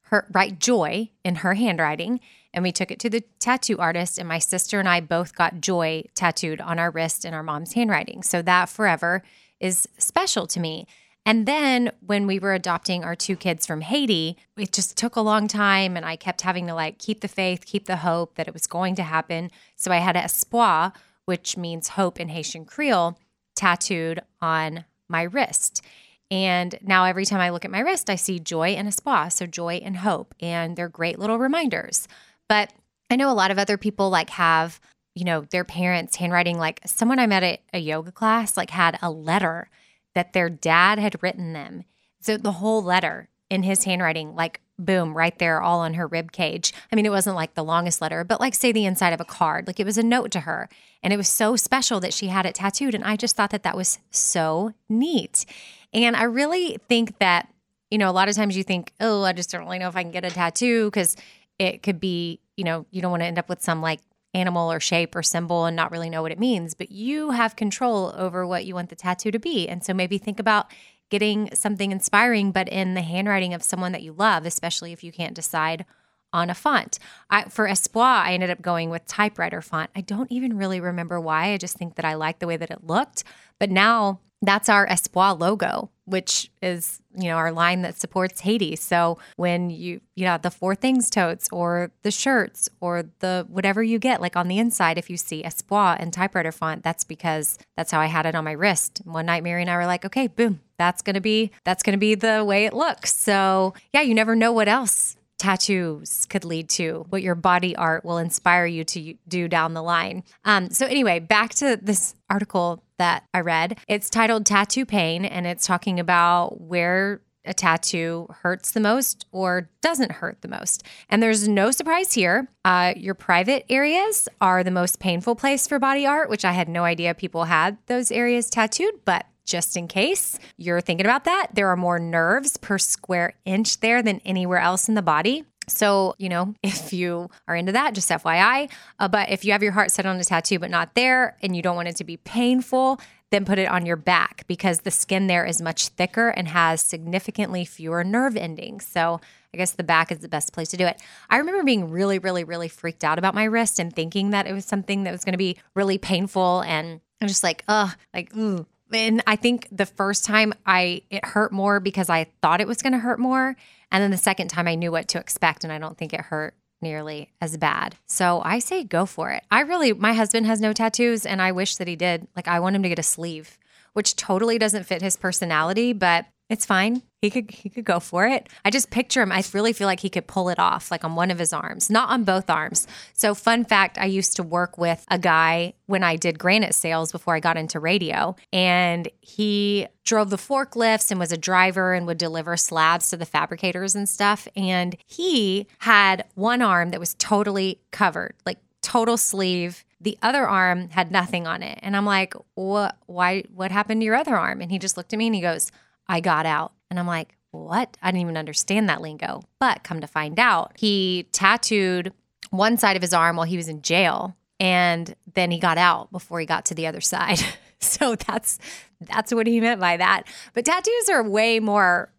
write joy in her handwriting, and we took it to the tattoo artist, and my sister and I both got joy tattooed on our wrist in our mom's handwriting. So that forever is special to me. And then when we were adopting our 2 kids from Haiti, it just took a long time, and I kept having to like keep the faith, keep the hope that it was going to happen. So I had espoir, which means hope in Haitian Creole, tattooed on my wrist. And now every time I look at my wrist, I see joy and espoir, so joy and hope, and they're great little reminders. But I know a lot of other people like have, their parents' handwriting, like someone I met at a yoga class like had a letter that their dad had written them. So the whole letter in his handwriting, like boom, right there, all on her rib cage. I mean, it wasn't like the longest letter, but like say the inside of a card, like it was a note to her. And it was so special that she had it tattooed. And I just thought that was so neat. And I really think that, a lot of times you think, oh, I just don't really know if I can get a tattoo because it could be, you don't want to end up with some like animal or shape or symbol and not really know what it means, but you have control over what you want the tattoo to be. And so maybe think about getting something inspiring, but in the handwriting of someone that you love, especially if you can't decide on a font. For espoir, I ended up going with typewriter font. I don't even really remember why. I just think that I liked the way that it looked. But now that's our espoir logo, which is, our line that supports Haiti. So when the 4 Things totes or the shirts or the whatever you get, like on the inside, if you see espoir and typewriter font, that's because that's how I had it on my wrist. One night, Mary and I were like, okay, boom, that's going to be the way it looks. So yeah, you never know what else tattoos could lead to, what your body art will inspire you to do down the line. So anyway, back to this article that I read. It's titled Tattoo Pain, and it's talking about where a tattoo hurts the most or doesn't hurt the most. And there's no surprise here. Your private areas are the most painful place for body art, which I had no idea people had those areas tattooed, but just in case you're thinking about that, there are more nerves per square inch there than anywhere else in the body. So, if you are into that, just FYI. But if you have your heart set on a tattoo but not there and you don't want it to be painful, then put it on your back because the skin there is much thicker and has significantly fewer nerve endings. So I guess the back is the best place to do it. I remember being really, really, really freaked out about my wrist and thinking that it was something that was going to be really painful. And I'm just like, ooh. And I think the first time it hurt more because I thought it was going to hurt more. And then the second time I knew what to expect, and I don't think it hurt nearly as bad. So I say go for it. My husband has no tattoos, and I wish that he did. Like, I want him to get a sleeve, which totally doesn't fit his personality, but it's fine. He could go for it. I just picture him. I really feel like he could pull it off, like on one of his arms, not on both arms. So fun fact, I used to work with a guy when I did granite sales before I got into radio, and he drove the forklifts and was a driver and would deliver slabs to the fabricators and stuff. And he had one arm that was totally covered, like total sleeve. The other arm had nothing on it. And I'm like, what happened to your other arm? And he just looked at me and he goes, I got out. And I'm like, what? I didn't even understand that lingo. But come to find out, he tattooed one side of his arm while he was in jail. And then he got out before he got to the other side. So that's what he meant by that. But tattoos are way more,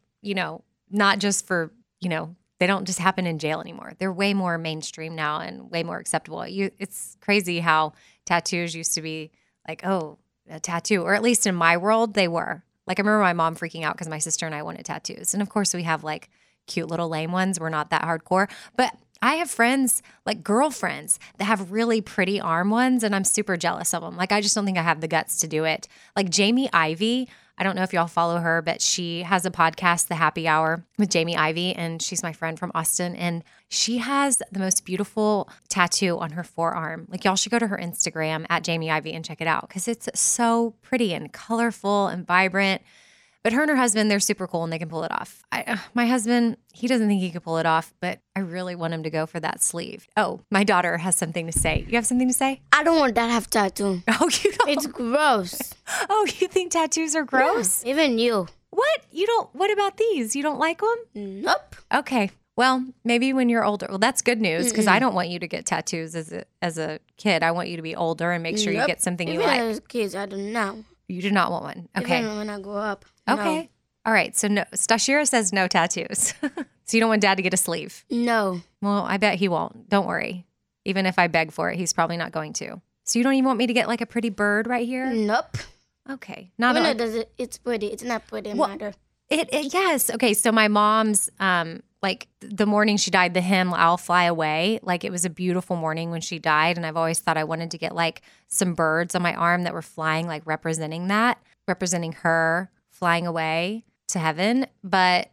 not just for, they don't just happen in jail anymore. They're way more mainstream now and way more acceptable. It's crazy how tattoos used to be like, oh, a tattoo, or at least in my world, they were. Like, I remember my mom freaking out because my sister and I wanted tattoos. And of course, we have like cute little lame ones. We're not that hardcore. But I have friends, like girlfriends, that have really pretty arm ones, and I'm super jealous of them. Like, I just don't think I have the guts to do it. Like Jamie Ivey, I don't know if y'all follow her, but she has a podcast, The Happy Hour with Jamie Ivey, and she's my friend from Austin. And she has the most beautiful tattoo on her forearm. Like, y'all should go to her Instagram at Jamie Ivey and check it out because it's so pretty and colorful and vibrant. But her and her husband, they're super cool and they can pull it off. My husband, he doesn't think he could pull it off, but I really want him to go for that sleeve. Oh, my daughter has something to say. You have something to say? I don't want that to have tattoo. Oh, you don't? It's gross. Oh, you think tattoos are gross? Yeah, even you. What? You don't? What about these? You don't like them? Nope. Okay. Well, maybe when you're older. Well, that's good news because I don't want you to get tattoos as a kid. I want you to be older and make sure you get something you like. Even as kids, I don't know. You do not want one. Okay. Even when I grow up. Okay. No. All right. So no, Stashira says no tattoos. So you don't want Dad to get a sleeve. No. Well, I bet he won't. Don't worry. Even if I beg for it, he's probably not going to. So you don't even want me to get like a pretty bird right here? Nope. Okay. Not Even a, though it's pretty. It's not pretty Well, matter. It yes. Okay, so my mom's like the morning she died, the hymn "I'll Fly Away," like it was a beautiful morning when she died, and I've always thought I wanted to get like some birds on my arm that were flying, like representing her flying away to heaven. But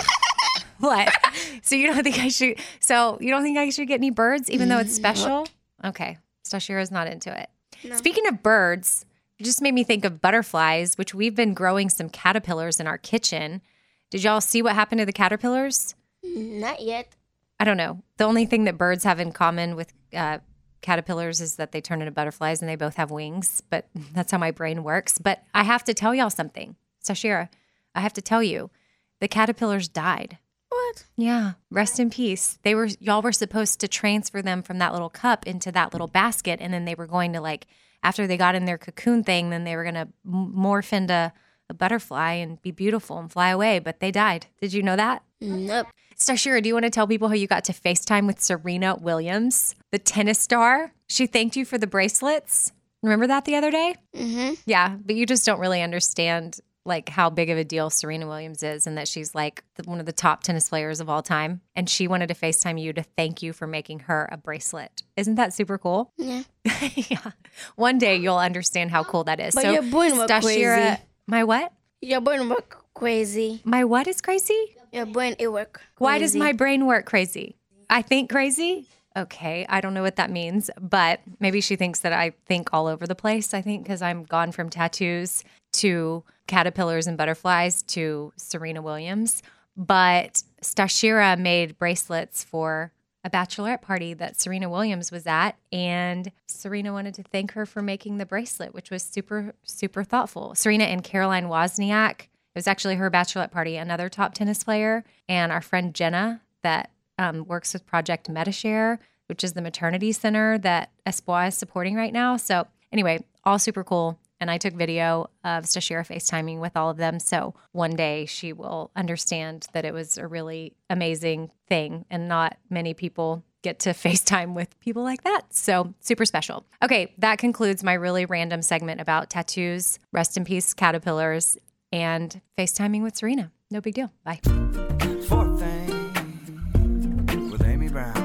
what? So you don't think I should? So you don't think I should get any birds, even though it's special? Okay, Stashira's not into it. No. Speaking of birds. It just made me think of butterflies, which we've been growing some caterpillars in our kitchen. Did y'all see what happened to the caterpillars? Not yet. I don't know. The only thing that birds have in common with caterpillars is that they turn into butterflies and they both have wings, but that's how my brain works. But I have to tell y'all something. Stashira, I have to tell you, the caterpillars died. What? Yeah, rest in peace. Y'all were supposed to transfer them from that little cup into that little basket, and then they were going to like, after they got in their cocoon thing, then they were going to morph into a butterfly and be beautiful and fly away, but they died. Did you know that? Nope. Stashira, do you want to tell people how you got to FaceTime with Serena Williams, the tennis star? She thanked you for the bracelets. Remember that the other day? Mm-hmm. Yeah, but you just don't really understand like how big of a deal Serena Williams is and that she's like one of the top tennis players of all time. And she wanted to FaceTime you to thank you for making her a bracelet. Isn't that super cool? Yeah. Yeah. One day you'll understand how cool that is. But so your brain was crazy. My what? Your brain work crazy. My what is crazy? Your brain, it work crazy. Why does my brain work crazy? I think crazy? Okay, I don't know what that means, but maybe she thinks that I think all over the place. I think because I'm gone from tattoos to caterpillars and butterflies to Serena Williams. But Stashira made bracelets for a bachelorette party that Serena Williams was at, and Serena wanted to thank her for making the bracelet, which was super, super thoughtful. Serena and Caroline Wozniak, it was actually her bachelorette party, another top tennis player, and our friend Jenna that works with Project MetaShare, which is the maternity center that Espoir is supporting right now. So anyway, all super cool. And I took video of Stashira FaceTiming with all of them. So one day she will understand that it was a really amazing thing and not many people get to FaceTime with people like that. So super special. Okay, that concludes my really random segment about tattoos, rest in peace caterpillars, and FaceTiming with Serena. No big deal. Bye. Fourth thing with Amy Brown.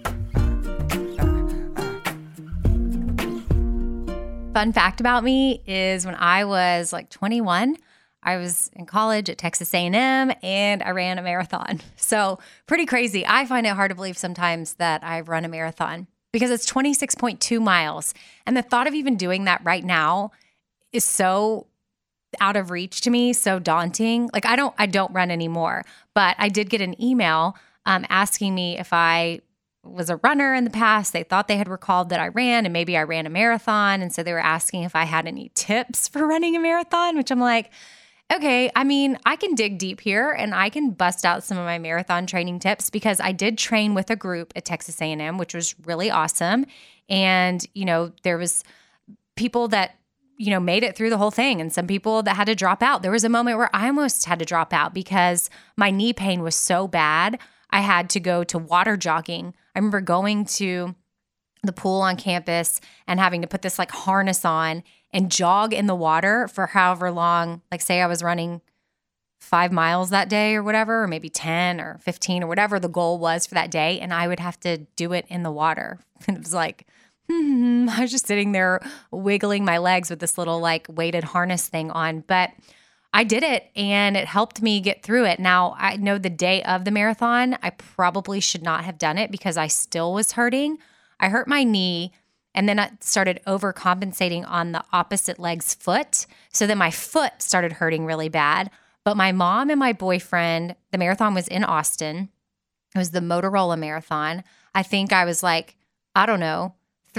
Fun fact about me is when I was like 21, I was in college at Texas A&M and I ran a marathon. So pretty crazy. I find it hard to believe sometimes that I've run a marathon because it's 26.2 miles. And the thought of even doing that right now is so out of reach to me, so daunting. Like I don't run anymore, but I did get an email asking me if I was a runner in the past. They thought they had recalled that I ran and maybe I ran a marathon. And so they were asking if I had any tips for running a marathon, which I'm like, okay, I mean, I can dig deep here and I can bust out some of my marathon training tips because I did train with a group at Texas A&M, which was really awesome. And, you know, there was people that, you know, made it through the whole thing and some people that had to drop out. There was a moment where I almost had to drop out because my knee pain was so bad. I had to go to water jogging. I remember going to the pool on campus and having to put this like harness on and jog in the water for however long, like say I was running 5 miles that day or whatever, or maybe 10 or 15 or whatever the goal was for that day. And I would have to do it in the water. And it was like, I was just sitting there wiggling my legs with this little like weighted harness thing on. But I did it and it helped me get through it. Now, I know the day of the marathon, I probably should not have done it because I still was hurting. I hurt my knee and then I started overcompensating on the opposite leg's foot. So then my foot started hurting really bad. But my mom and my boyfriend, the marathon was in Austin. It was the Motorola Marathon. I think I was like, I don't know,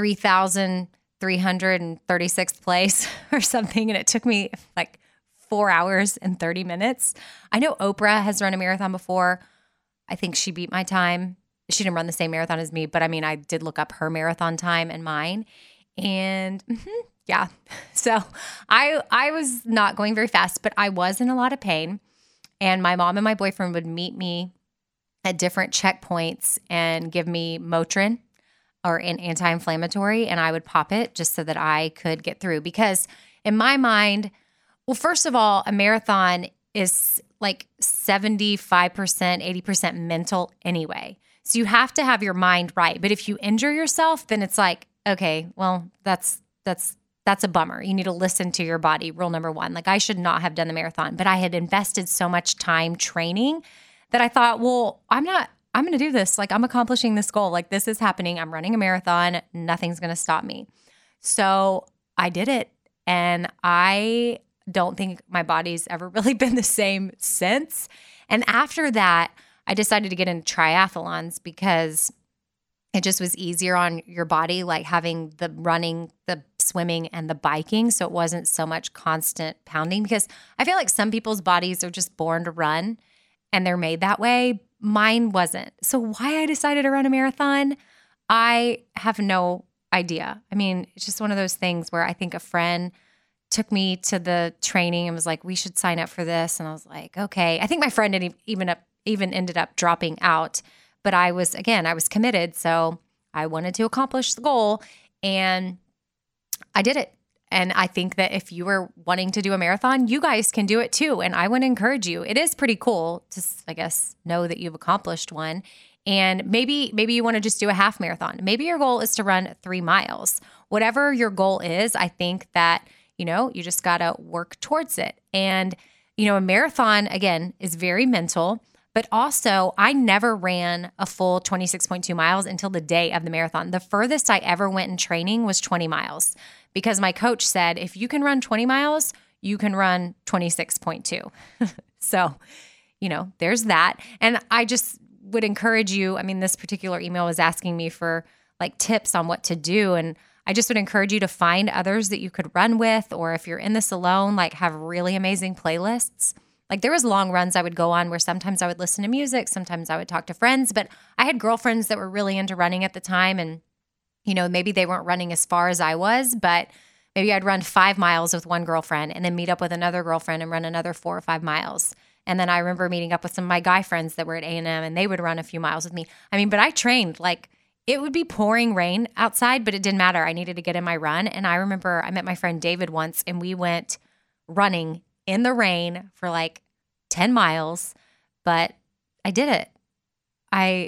3,336th place or something. And it took me like 4 hours and 30 minutes. I know Oprah has run a marathon before. I think she beat my time. She didn't run the same marathon as me, but I mean, I did look up her marathon time and mine. And yeah, so I was not going very fast, but I was in a lot of pain. And my mom and my boyfriend would meet me at different checkpoints and give me Motrin or an anti-inflammatory, and I would pop it just so that I could get through. Because in my mind, well, first of all, a marathon is like 75%, 80% mental anyway. So you have to have your mind right. But if you injure yourself, then it's like, okay, well, that's a bummer. You need to listen to your body. Rule number one. Like, I should not have done the marathon, but I had invested so much time training that I thought, well, I'm going to do this. Like, I'm accomplishing this goal. Like, this is happening. I'm running a marathon. Nothing's going to stop me. So I did it. And I don't think my body's ever really been the same since. And after that, I decided to get into triathlons because it just was easier on your body, like having the running, the swimming, and the biking. So it wasn't so much constant pounding, because I feel like some people's bodies are just born to run and they're made that way. Mine wasn't. So why I decided to run a marathon, I have no idea. I mean, it's just one of those things where I think a friend took me to the training and was like, we should sign up for this. And I was like, okay. I think my friend didn't even ended up dropping out. But I was committed. So I wanted to accomplish the goal, and I did it. And I think that if you are wanting to do a marathon, you guys can do it too. And I would encourage you. It is pretty cool to, I guess, know that you've accomplished one. And maybe you want to just do a half marathon. Maybe your goal is to run 3 miles. Whatever your goal is, I think that, you just got to work towards it. And, a marathon, again, is very mental. But also, I never ran a full 26.2 miles until the day of the marathon. The furthest I ever went in training was 20 miles, because my coach said, if you can run 20 miles, you can run 26.2. So, there's that. And I just would encourage you. I mean, this particular email was asking me for like tips on what to do. And I just would encourage you to find others that you could run with, or if you're in this alone, like have really amazing playlists. Like, there was long runs I would go on where sometimes I would listen to music, sometimes I would talk to friends, but I had girlfriends that were really into running at the time, and, maybe they weren't running as far as I was, but maybe I'd run 5 miles with one girlfriend and then meet up with another girlfriend and run another 4 or 5 miles. And then I remember meeting up with some of my guy friends that were at A&M, and they would run a few miles with me. I mean, but I trained, like, it would be pouring rain outside, but it didn't matter. I needed to get in my run. And I remember I met my friend David once, and we went running in the rain for like 10 miles, but I did it. I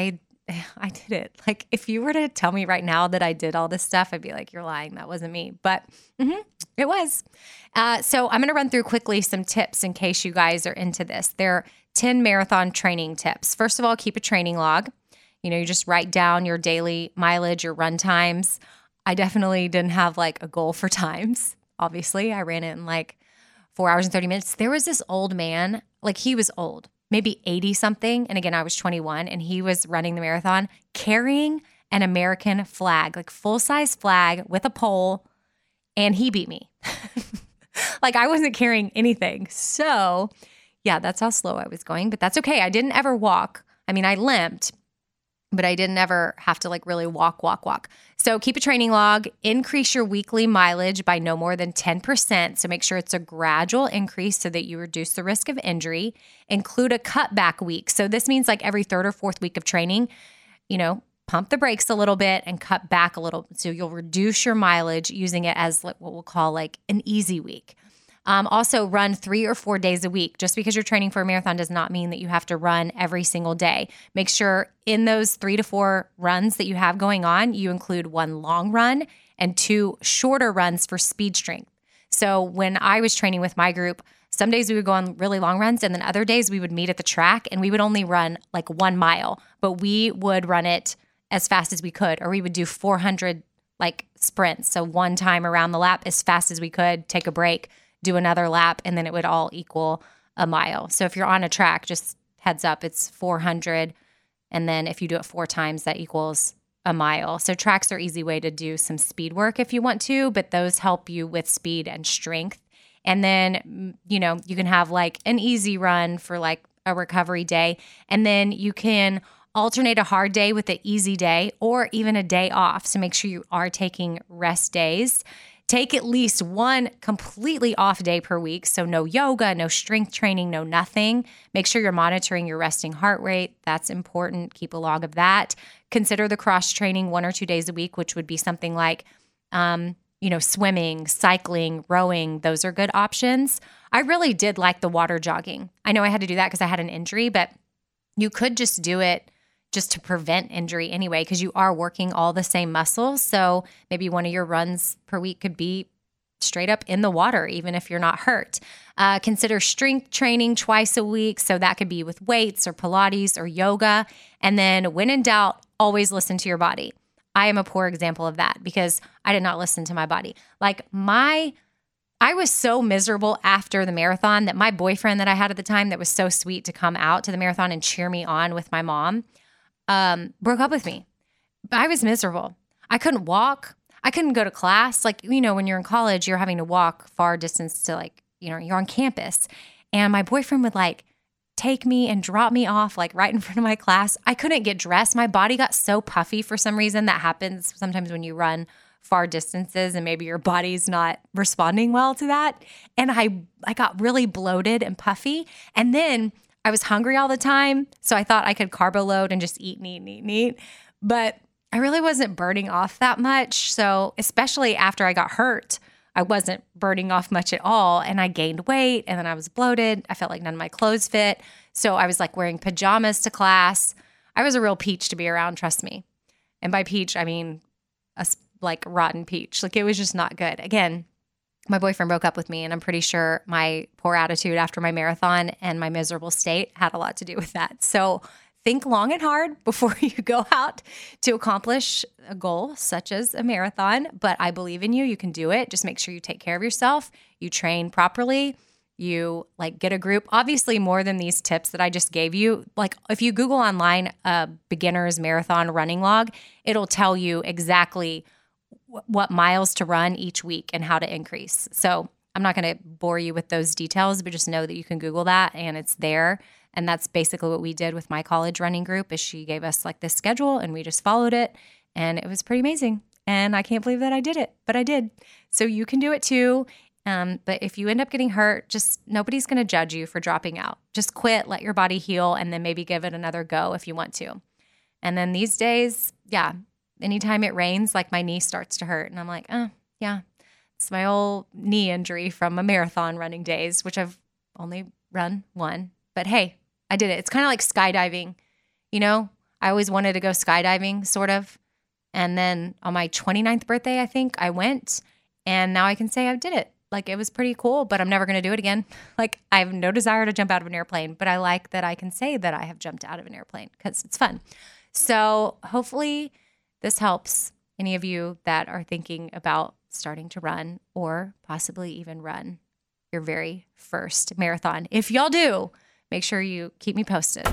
did it. Like, if you were to tell me right now that I did all this stuff, I'd be like, you're lying. That wasn't me. But it was. So I'm going to run through quickly some tips in case you guys are into this. There are 10 marathon training tips. First of all, keep a training log. You just write down your daily mileage, your run times. I definitely didn't have like a goal for times. Obviously, I ran it in like 4 hours and 30 minutes. There was this old man, like he was old, maybe 80 something. And again, I was 21, and he was running the marathon carrying an American flag, like full-size flag with a pole. And he beat me. Like, I wasn't carrying anything. So yeah, that's how slow I was going, but that's okay. I didn't ever walk. I mean, I limped, but I didn't ever have to like really walk. So keep a training log, increase your weekly mileage by no more than 10%. So make sure it's a gradual increase so that you reduce the risk of injury. Include a cutback week. So this means like every 3rd or 4th week of training, pump the brakes a little bit and cut back a little. So you'll reduce your mileage using it as what we'll call like an easy week. Also run 3 or 4 days a week. Just because you're training for a marathon does not mean that you have to run every single day. Make sure in those 3 to 4 runs that you have going on, you include 1 long run and 2 shorter runs for speed strength. So when I was training with my group, some days we would go on really long runs, and then other days we would meet at the track and we would only run like 1 mile, but we would run it as fast as we could, or we would do 400 like sprints. So 1 time around the lap as fast as we could, take a break, do another lap, and then it would all equal a mile. So if you're on a track, just heads up, it's 400. And then if you do it 4 times, that equals a mile. So tracks are an easy way to do some speed work if you want to, but those help you with speed and strength. And then, you can have like an easy run for like a recovery day. And then you can alternate a hard day with an easy day or even a day off. So make sure you are taking rest days. Take at least one completely off day per week. So no yoga, no strength training, no nothing. Make sure you're monitoring your resting heart rate. That's important. Keep a log of that. Consider the cross training 1 or 2 days a week, which would be something like, swimming, cycling, rowing. Those are good options. I really did like the water jogging. I know I had to do that because I had an injury, but you could just do it just to prevent injury anyway, because you are working all the same muscles. So maybe one of your runs per week could be straight up in the water, even if you're not hurt. Consider strength training twice a week. So that could be with weights or Pilates or yoga. And then when in doubt, always listen to your body. I am a poor example of that because I did not listen to my body. I was so miserable after the marathon that my boyfriend that I had at the time that was so sweet to come out to the marathon and cheer me on with my mom, broke up with me. I was miserable. I couldn't walk. I couldn't go to class. When you're in college, you're having to walk far distance to you're on campus. And my boyfriend would take me and drop me off right in front of my class. I couldn't get dressed. My body got so puffy for some reason. That happens sometimes when you run far distances and maybe your body's not responding well to that. And I got really bloated and puffy. And then I was hungry all the time. So I thought I could carbo load and just eat. But I really wasn't burning off that much. So especially after I got hurt, I wasn't burning off much at all. And I gained weight and then I was bloated. I felt like none of my clothes fit. So I was wearing pajamas to class. I was a real peach to be around, trust me. And by peach, I mean rotten peach. It was just not good. Again, my boyfriend broke up with me, and I'm pretty sure my poor attitude after my marathon and my miserable state had a lot to do with that. So think long and hard before you go out to accomplish a goal such as a marathon. But I believe in you. You can do it. Just make sure you take care of yourself. You train properly. You get a group. Obviously, more than these tips that I just gave you. If you Google online a beginner's marathon running log, it'll tell you exactly what miles to run each week and how to increase. So I'm not going to bore you with those details, but just know that you can Google that and it's there. And that's basically what we did with my college running group is she gave us this schedule and we just followed it and it was pretty amazing. And I can't believe that I did it, but I did. So you can do it too. But if you end up getting hurt, just nobody's going to judge you for dropping out. Just quit, let your body heal, and then maybe give it another go if you want to. And then these days, anytime it rains, my knee starts to hurt. And I'm it's my old knee injury from a marathon running days, which I've only run one. But hey, I did it. It's kind of like skydiving. I always wanted to go skydiving, sort of. And then on my 29th birthday, I think, I went. And now I can say I did it. It was pretty cool, but I'm never going to do it again. I have no desire to jump out of an airplane, but I like that I can say that I have jumped out of an airplane because it's fun. So hopefully this helps any of you that are thinking about starting to run or possibly even run your very first marathon. If y'all do, make sure you keep me posted.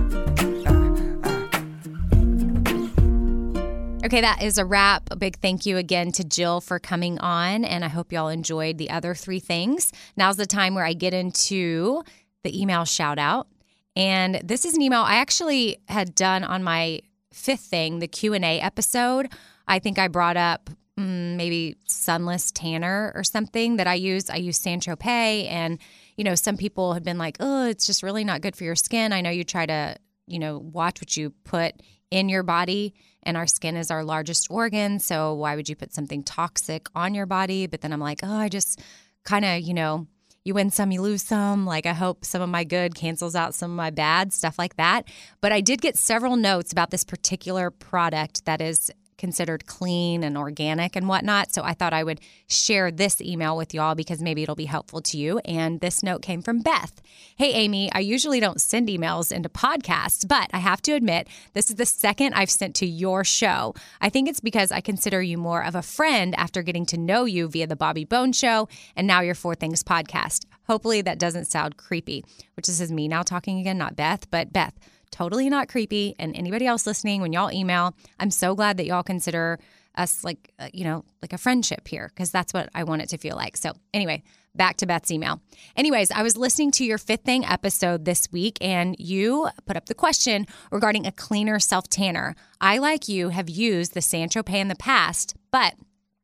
Okay, that is a wrap. A big thank you again to Jill for coming on, and I hope y'all enjoyed the other 3 things. Now's the time where I get into the email shout out. And this is an email I actually had done on my 5th thing, the Q&A episode. I think I brought up maybe sunless tanner or something that I use. I use Saint-Tropez, and some people have been like, oh, it's just really not good for your skin. I know you try to, watch what you put in your body, and our skin is our largest organ, so why would you put something toxic on your body? But then I'm like, oh, I just kind of, you win some, you lose some. I hope some of my good cancels out some of my bad, stuff like that. But I did get several notes about this particular product that is considered clean and organic and whatnot. So I thought I would share this email with y'all because maybe it'll be helpful to you. And this note came from Beth. Hey, Amy, I usually don't send emails into podcasts, but I have to admit, this is the second I've sent to your show. I think it's because I consider you more of a friend after getting to know you via the Bobby Bones Show and now your 4 Things podcast. Hopefully that doesn't sound creepy, which this is me now talking again, not Beth, but Beth. Totally not creepy. And anybody else listening, when y'all email, I'm so glad that y'all consider us like a friendship here, because that's what I want it to feel like. So anyway, back to Beth's email. Anyways, I was listening to your 5th Thing episode this week, and you put up the question regarding a cleaner self-tanner. I, like you, have used the Saint-Tropez in the past, but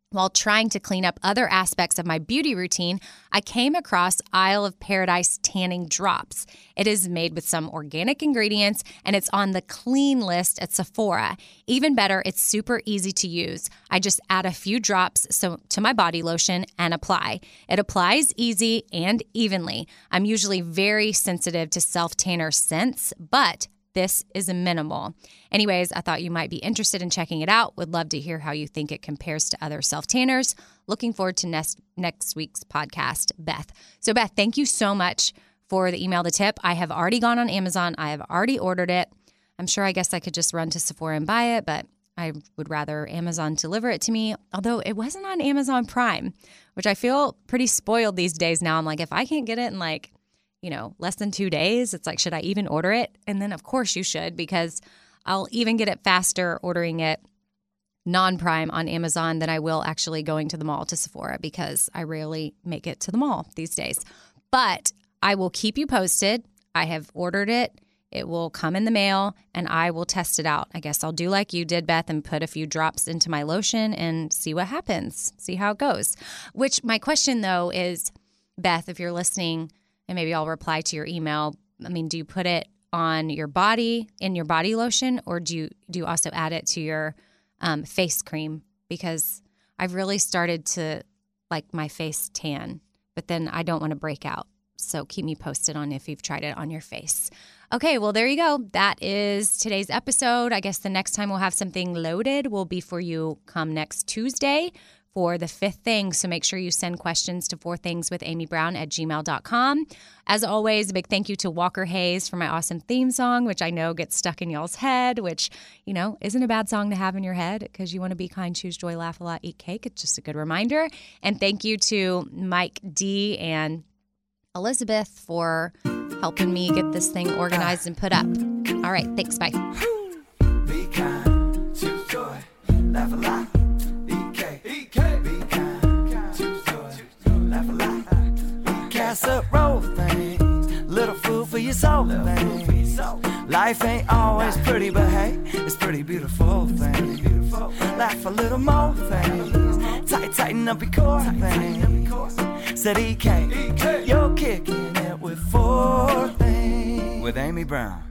While trying to clean up other aspects of my beauty routine, I came across Isle of Paradise Tanning Drops. It is made with some organic ingredients, and it's on the clean list at Sephora. Even better, it's super easy to use. I just add a few drops to my body lotion and apply. It applies easy and evenly. I'm usually very sensitive to self-tanner scents, but this is minimal. Anyways, I thought you might be interested in checking it out. Would love to hear how you think it compares to other self-tanners. Looking forward to next week's podcast, Beth. So Beth, thank you so much for the email, the tip. I have already gone on Amazon. I have already ordered it. I'm sure I guess I could just run to Sephora and buy it, but I would rather Amazon deliver it to me. Although it wasn't on Amazon Prime, which I feel pretty spoiled these days now. I'm like, if I can't get it in less than 2 days, it's like, should I even order it? And then of course you should, because I'll even get it faster ordering it non-Prime on Amazon than I will actually going to the mall to Sephora, because I rarely make it to the mall these days. But I will keep you posted. I have ordered it. It will come in the mail and I will test it out. I guess I'll do like you did, Beth, and put a few drops into my lotion and see what happens, see how it goes. Which my question though is, Beth, if you're listening, and maybe I'll reply to your email. I mean, do you put it on your body, in your body lotion, or do you also add it to your face cream? Because I've really started to like my face tan, but then I don't want to break out. So keep me posted on if you've tried it on your face. Okay, well, there you go. That is today's episode. I guess the next time we'll have something loaded will be for you come next Tuesday for the 5th thing. So make sure you send questions to 4thingswithamybrown@gmail.com. As always, a big thank you to Walker Hayes for my awesome theme song, which I know gets stuck in y'all's head, which, isn't a bad song to have in your head because you want to be kind, choose joy, laugh a lot, eat cake. It's just a good reminder. And thank you to Mike D and Elizabeth for helping me get this thing organized and put up. All right, thanks. Bye. Be kind, choose joy, laugh a lot. Casserole things, little food for your soul things. Life ain't always pretty, but hey, it's pretty beautiful things. Laugh a little more things, tighten up your core things. Said EK, you're kicking it with 4 things with Amy Brown.